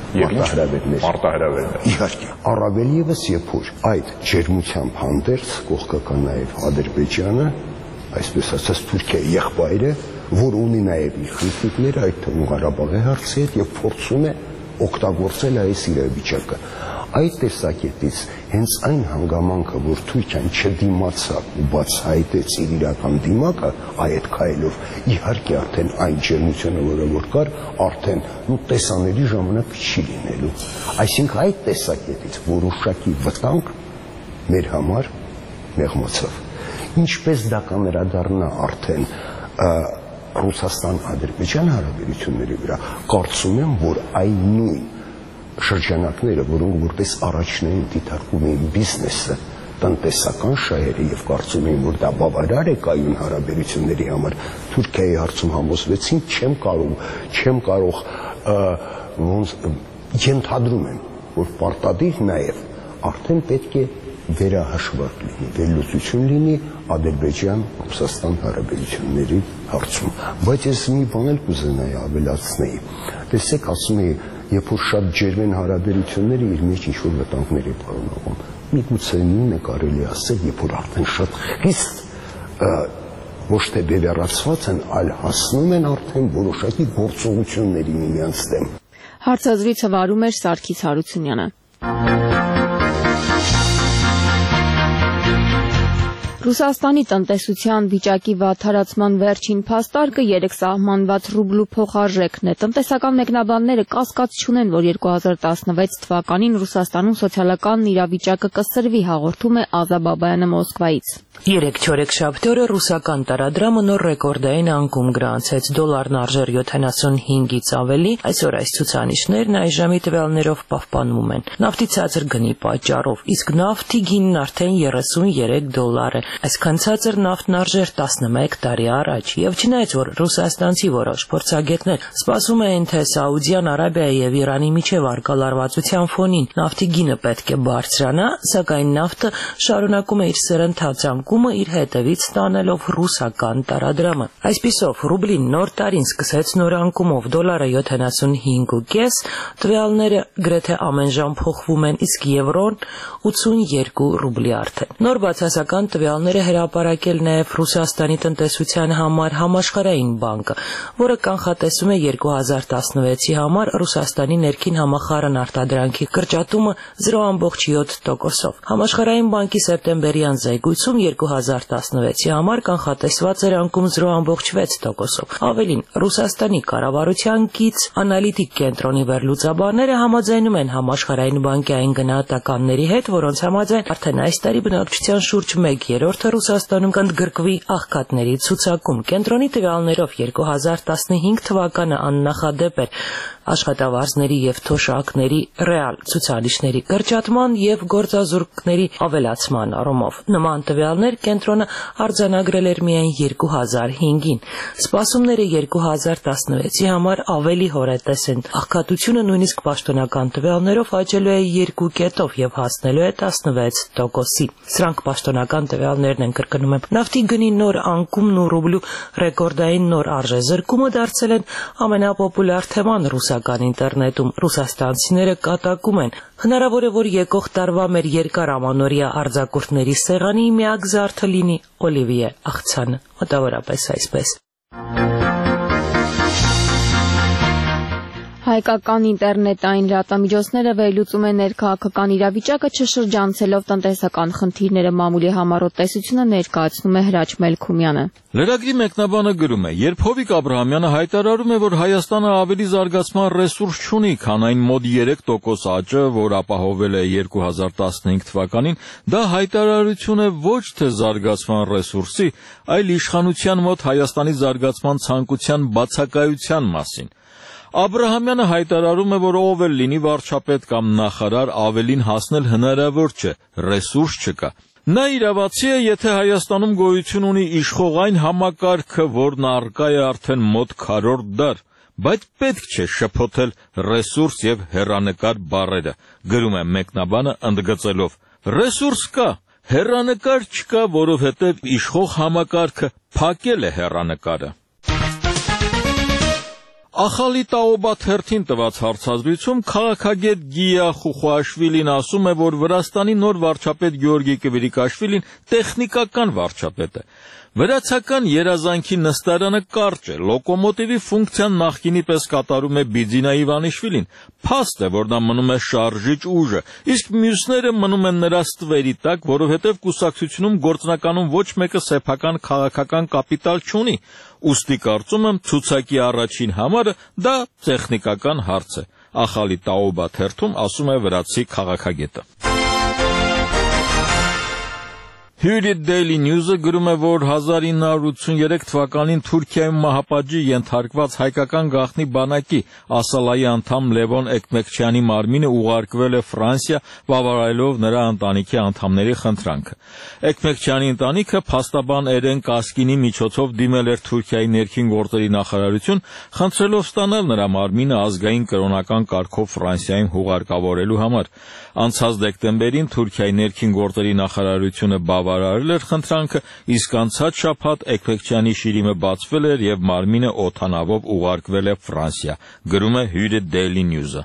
մարտահրավերներ։ Մարտահրավերներ։ Իհարկե, առավել եւս երբ որ այդ ջերմությամբ հանդերձ կողքը կա նաեւ Ադրբեջանը, այսպես ասած Թուրքիայի եղբայրը, որ ունի նաեւ իր խնդիրները, այդ թվում Ղարաբաղի հարցի հետ եւ փորձում է օգտագործել այս իրավիճակը։ Այդ տեսակետից հենց այն հանգամանքը, որ Թուրքիան չդիմացավ ու բացահայտեց իր իրական դիմակը այդ քայլով, իհարկե արդեն այն ջերմությունը, որը որ կար, արդեն ու տեսանելի ժամանակ չի լինելու։ Այսինքն այդ տեսակետից որոշակի վտանգ մեր համար մեղմացավ։ Ինչպես դա կանդրադառնա արդեն Ռուսաստան-Ադրբեջան հարաբերությունների վրա, կարծում եմ, որ այն նույն շրջանակները, որոնք որպես առաջնային դիտարկում էին բիզնեսը, տնտեսական շահերը եւ կարծում էին, որ դա բավարար է կայուն հարաբերությունների համար, Թուրքիայի հարցում համոզվեցին, չեմ կարող, չեմ կարող ոնց ենթադրում եմ, որ պարտադիր նաեւ արդեն պետք է վերահաշվարկ լինի, վերլուծություն լինի Ադրբեջան-Ռուսաստան հարաբերությունների հարցում։ Բայց ես մի բան էլ կուզենայի ավելացնել։ Տեսեք, ասում էի, երբ որ շատ ջերմեն հարաբերությունները իր մեջ ինչ-որ վտանգներ է պարունակում։ Միգուցե նույնը կարելի ասել, երբ որ արդեն շատ խիստ ոչ թե բևեռացված են, այլ հասնում են արդեն որոշակի գործողությունների միմյանց դեմ։ Հարցազրույցը վարում էր Սարգիս Հարությունյանը։ Ռուսաստանի տնտեսության վիճակի վատթարացման վերջին փաստարկը երեք սահմանված ռուբլու փոխարժեքն է։ Տնտեսական մեկնաբանները կասկած չունեն, որ երկու հազար տասնվեց թվականին Ռուսաստանում սոցիալական իրավիճակը կսրվի, հաղորդում է Ազա Բաբայանը Մոսկվայից։ Երեք չորեքշաբթի օրը ռուսական տարադրամը նոր ռեկորդային անկում գրանցեց, դոլարն արժեր յոթանասունհինգից ավելի, այսօր այս ցուցանիշներն այժմի տվյալներով պահպանվում են։ Նավթի ցածր գնի պատճառով, իսկ նավթի գինն արդեն երեսունյերեք դոլար է։ Այսքան ցածր նավթն արժեր տասնմեկ տարի առաջ, եւ չնայած որ ռուսաստանցի որոշ փորձագետներ սպասում էին, թե Սաուդյան Արաբիայի եւ Իրանի միջև առկա լարվածության ֆոնին նավթի գինը պետք է բարձրանա, սակայն նավթը շարունակում է իր սրընթացանկումը իր հետևից ստանելով ռուսական տարադրամը։ Այսպիսով ռուբլին նոր տարին սկսեց նոր անկումով, դոլարը յոթանասունհինգ ու կես, տվյալները գրեթե ամեն ժամ փոխվում են, իսկ եվրոն ութսունյերկու ռուբլի արդեն։ Նոր բացասական տվյալները հրապարակել նաև Ռուսաստանի տնտեսության համար Համաշխարհային բանկը, որը կանխատեսում է երկու հազար տասնվեցի համար Ռուսաստանի ներքին համախառն արտադրանքի կրճատումը զրո բացարձակ յոթ տոկոսով։ Համաշխարհային բանկի սեպտեմբերյան զեկույցում երկու հազար տասնվեցի համար կանխատեսված էր անկում զրո բացարձակ վեց տոկոսով։ Ավելին, Ռուսաստանի կառավարության կից անալիտիկ կենտրոնի վերլուծաբանները համաձայնում են Համաշխարհային բանկի այն գնահատականների հետ, որոնց համաձայն արդեն այս տարի բնակչության շուրջ մեկ երրորդը Ռուսաստանում կընդգրկվի աղքատների ցուցակում։ Կենտրոնի տվյալներով երկու հազար տասնհինգ թվականը աննախադեպ էր աշխատավարձների եւ թոշակների ռեալ ցուցանիշների կրճատման եւ գործազուրկների ավելացման առումով։ Նման տվյալներ կենտրոնը արձանագրել էր միայն երկու հազար հինգին։ Սպասումները երկու հազար տասնվեցի համար ավելի հորետես են։ Աղքատությունը նույնիսկ պաշտոնական տվյալներով աճելու է երկու կետով եւ հասնելու է տասնվեց տոկոսի։ Սրանք պաշտոնական տվյալներն են, կրկնում եմ։ Նավթի գնի նոր անկումն ու ռուբլու ռեկորդային նոր արժեզրկումը դարձել են ամենապոպուլյար թեման ռուսական ինտերնետում։ Ռուսաստանցիները կատակում են։ Հնարավոր է, որ եկող տարվա մեր երկար ամանորյա արձակուրդների սեղանի միակ զարդը լինի Օլիվիե աղցանը, մոտավորապես այսպես։ Հայկական ինտերնետային լրատվամիջոցները վերլուծում են ներքաղաքական իրավիճակը, չշրջանցելով տնտեսական խնդիրները, մամուլի համառոտ տեսությունը ներկայացնում է Հրաչ Մելքումյանը։ Լրագրի մեկնաբանը գրում է. երբ Հովիկ Աբրահամյանը հայտարարում է, որ Հայաստանը ավելի զարգացման ռեսուրս չունի, քան այն մոտ երեք տոկոս աճը, որ ապահովել է երկու հազար տասնհինգ թվականին, դա հայտարարություն է ոչ թե զարգացման ռեսուրսի, այլ իշխանության մոտ Հայաստանի զարգացման ցանկության բացակայության մասին։ Աբրահամյանը հայտարարում է, որ ով էլ լինի վարչապետ կամ նախարար, ավելին հասնել հնարավոր չէ, ռեսուրս չկա։ Նա իրավացի է, եթե Հայաստանում գոյություն ունի իշխող այն համակարգը, որն առկա է արդեն մոտ քառորդ դար, բայց պետք չէ շփոթել ռեսուրս եւ հեռանկար բառերը, գրում է մեկնաբանը ընդգծելով. ռեսուրս կա, հեռանկար չկա, որովհետեւ իշխող համակարգը փակել է հեռանկարը։ Ախալի Տաոբա թերթին տված հարցազրույցում քաղաքագետ Գիա Խուխուաշվիլին ասում է, որ Վրաստանի նոր վարչապետ Գեորգի Կվիրիկաշվիլին տեխնիկական վարչապետ է։ Վրացական երազանքի նստարանը կարճ է, լոկոմոտիվի ֆունկցիան նախկինի պես կատարում է Բիձինա Իվանիշվիլին, փաստ է, որ նա մնում է շարժիչ ուժը, իսկ մյուսները մնում են նրա ստվերի տակ, որովհետև կուսակցությունում գործնականում ոչ մեկը սեփական քաղաքական կապիտալ չունի, ուստի կարծում եմ ցուցակի առաջին համարը դա տեխնիկական հարց է, Ախալի Տաոբա թերթում ասում է վրացի քաղաքագետը։ Hürriyet Daily News-ը գրում է, որ հազար ինը հարյուր ութսուներեք թվականին Թուրքիայում մահապատժի ենթարկված հայկական գաղտնի բանակի Ասալայի անդամ Լևոն Էկմեկչյանի մարմինը ուղարկվել է Ֆրանսիա, բավարարելով նրա ընտանիքի անդամների խնդրանքը։ Էկմեկչյանի ընտանիքը փաստաբան Էրեն Կասկինի միջոցով դիմել էր Թուրքիայի ներքին գործերի նախարարություն, խնդրելով ստանալ նրա մարմինը ազգային կրոնական կարգով Ֆրանսիայում հուղարկավորելու համար։ Անցած դեկտեմբերին Թուրքիայի ներքին գործերի նախարարությունը բավարարել էր խնդրանքը, իսկ անցած շաբաթ Էկմեկչյանի շիրիմը բացվել էր եւ մարմինը օդանավով ուղարկվել է Ֆրանսիա, գրում է Hürriyet Daily News-ը։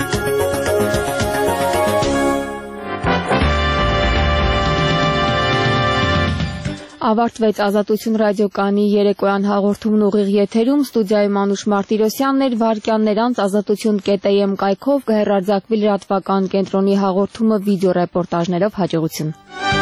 Ավարտվեց Ազատություն ռադիոկայանի երեկոյան հաղորդումն ուղիղ եթերում, ստուդիայում Անուշ Մարտիրոսյանն էր, վարքյաններ անց ազատություն կետ է եմ կայքով կհեռարձակվի լրատվական կենտրոնի հաղորդումը վիդեո ռեպորտաժներով հաջողություն։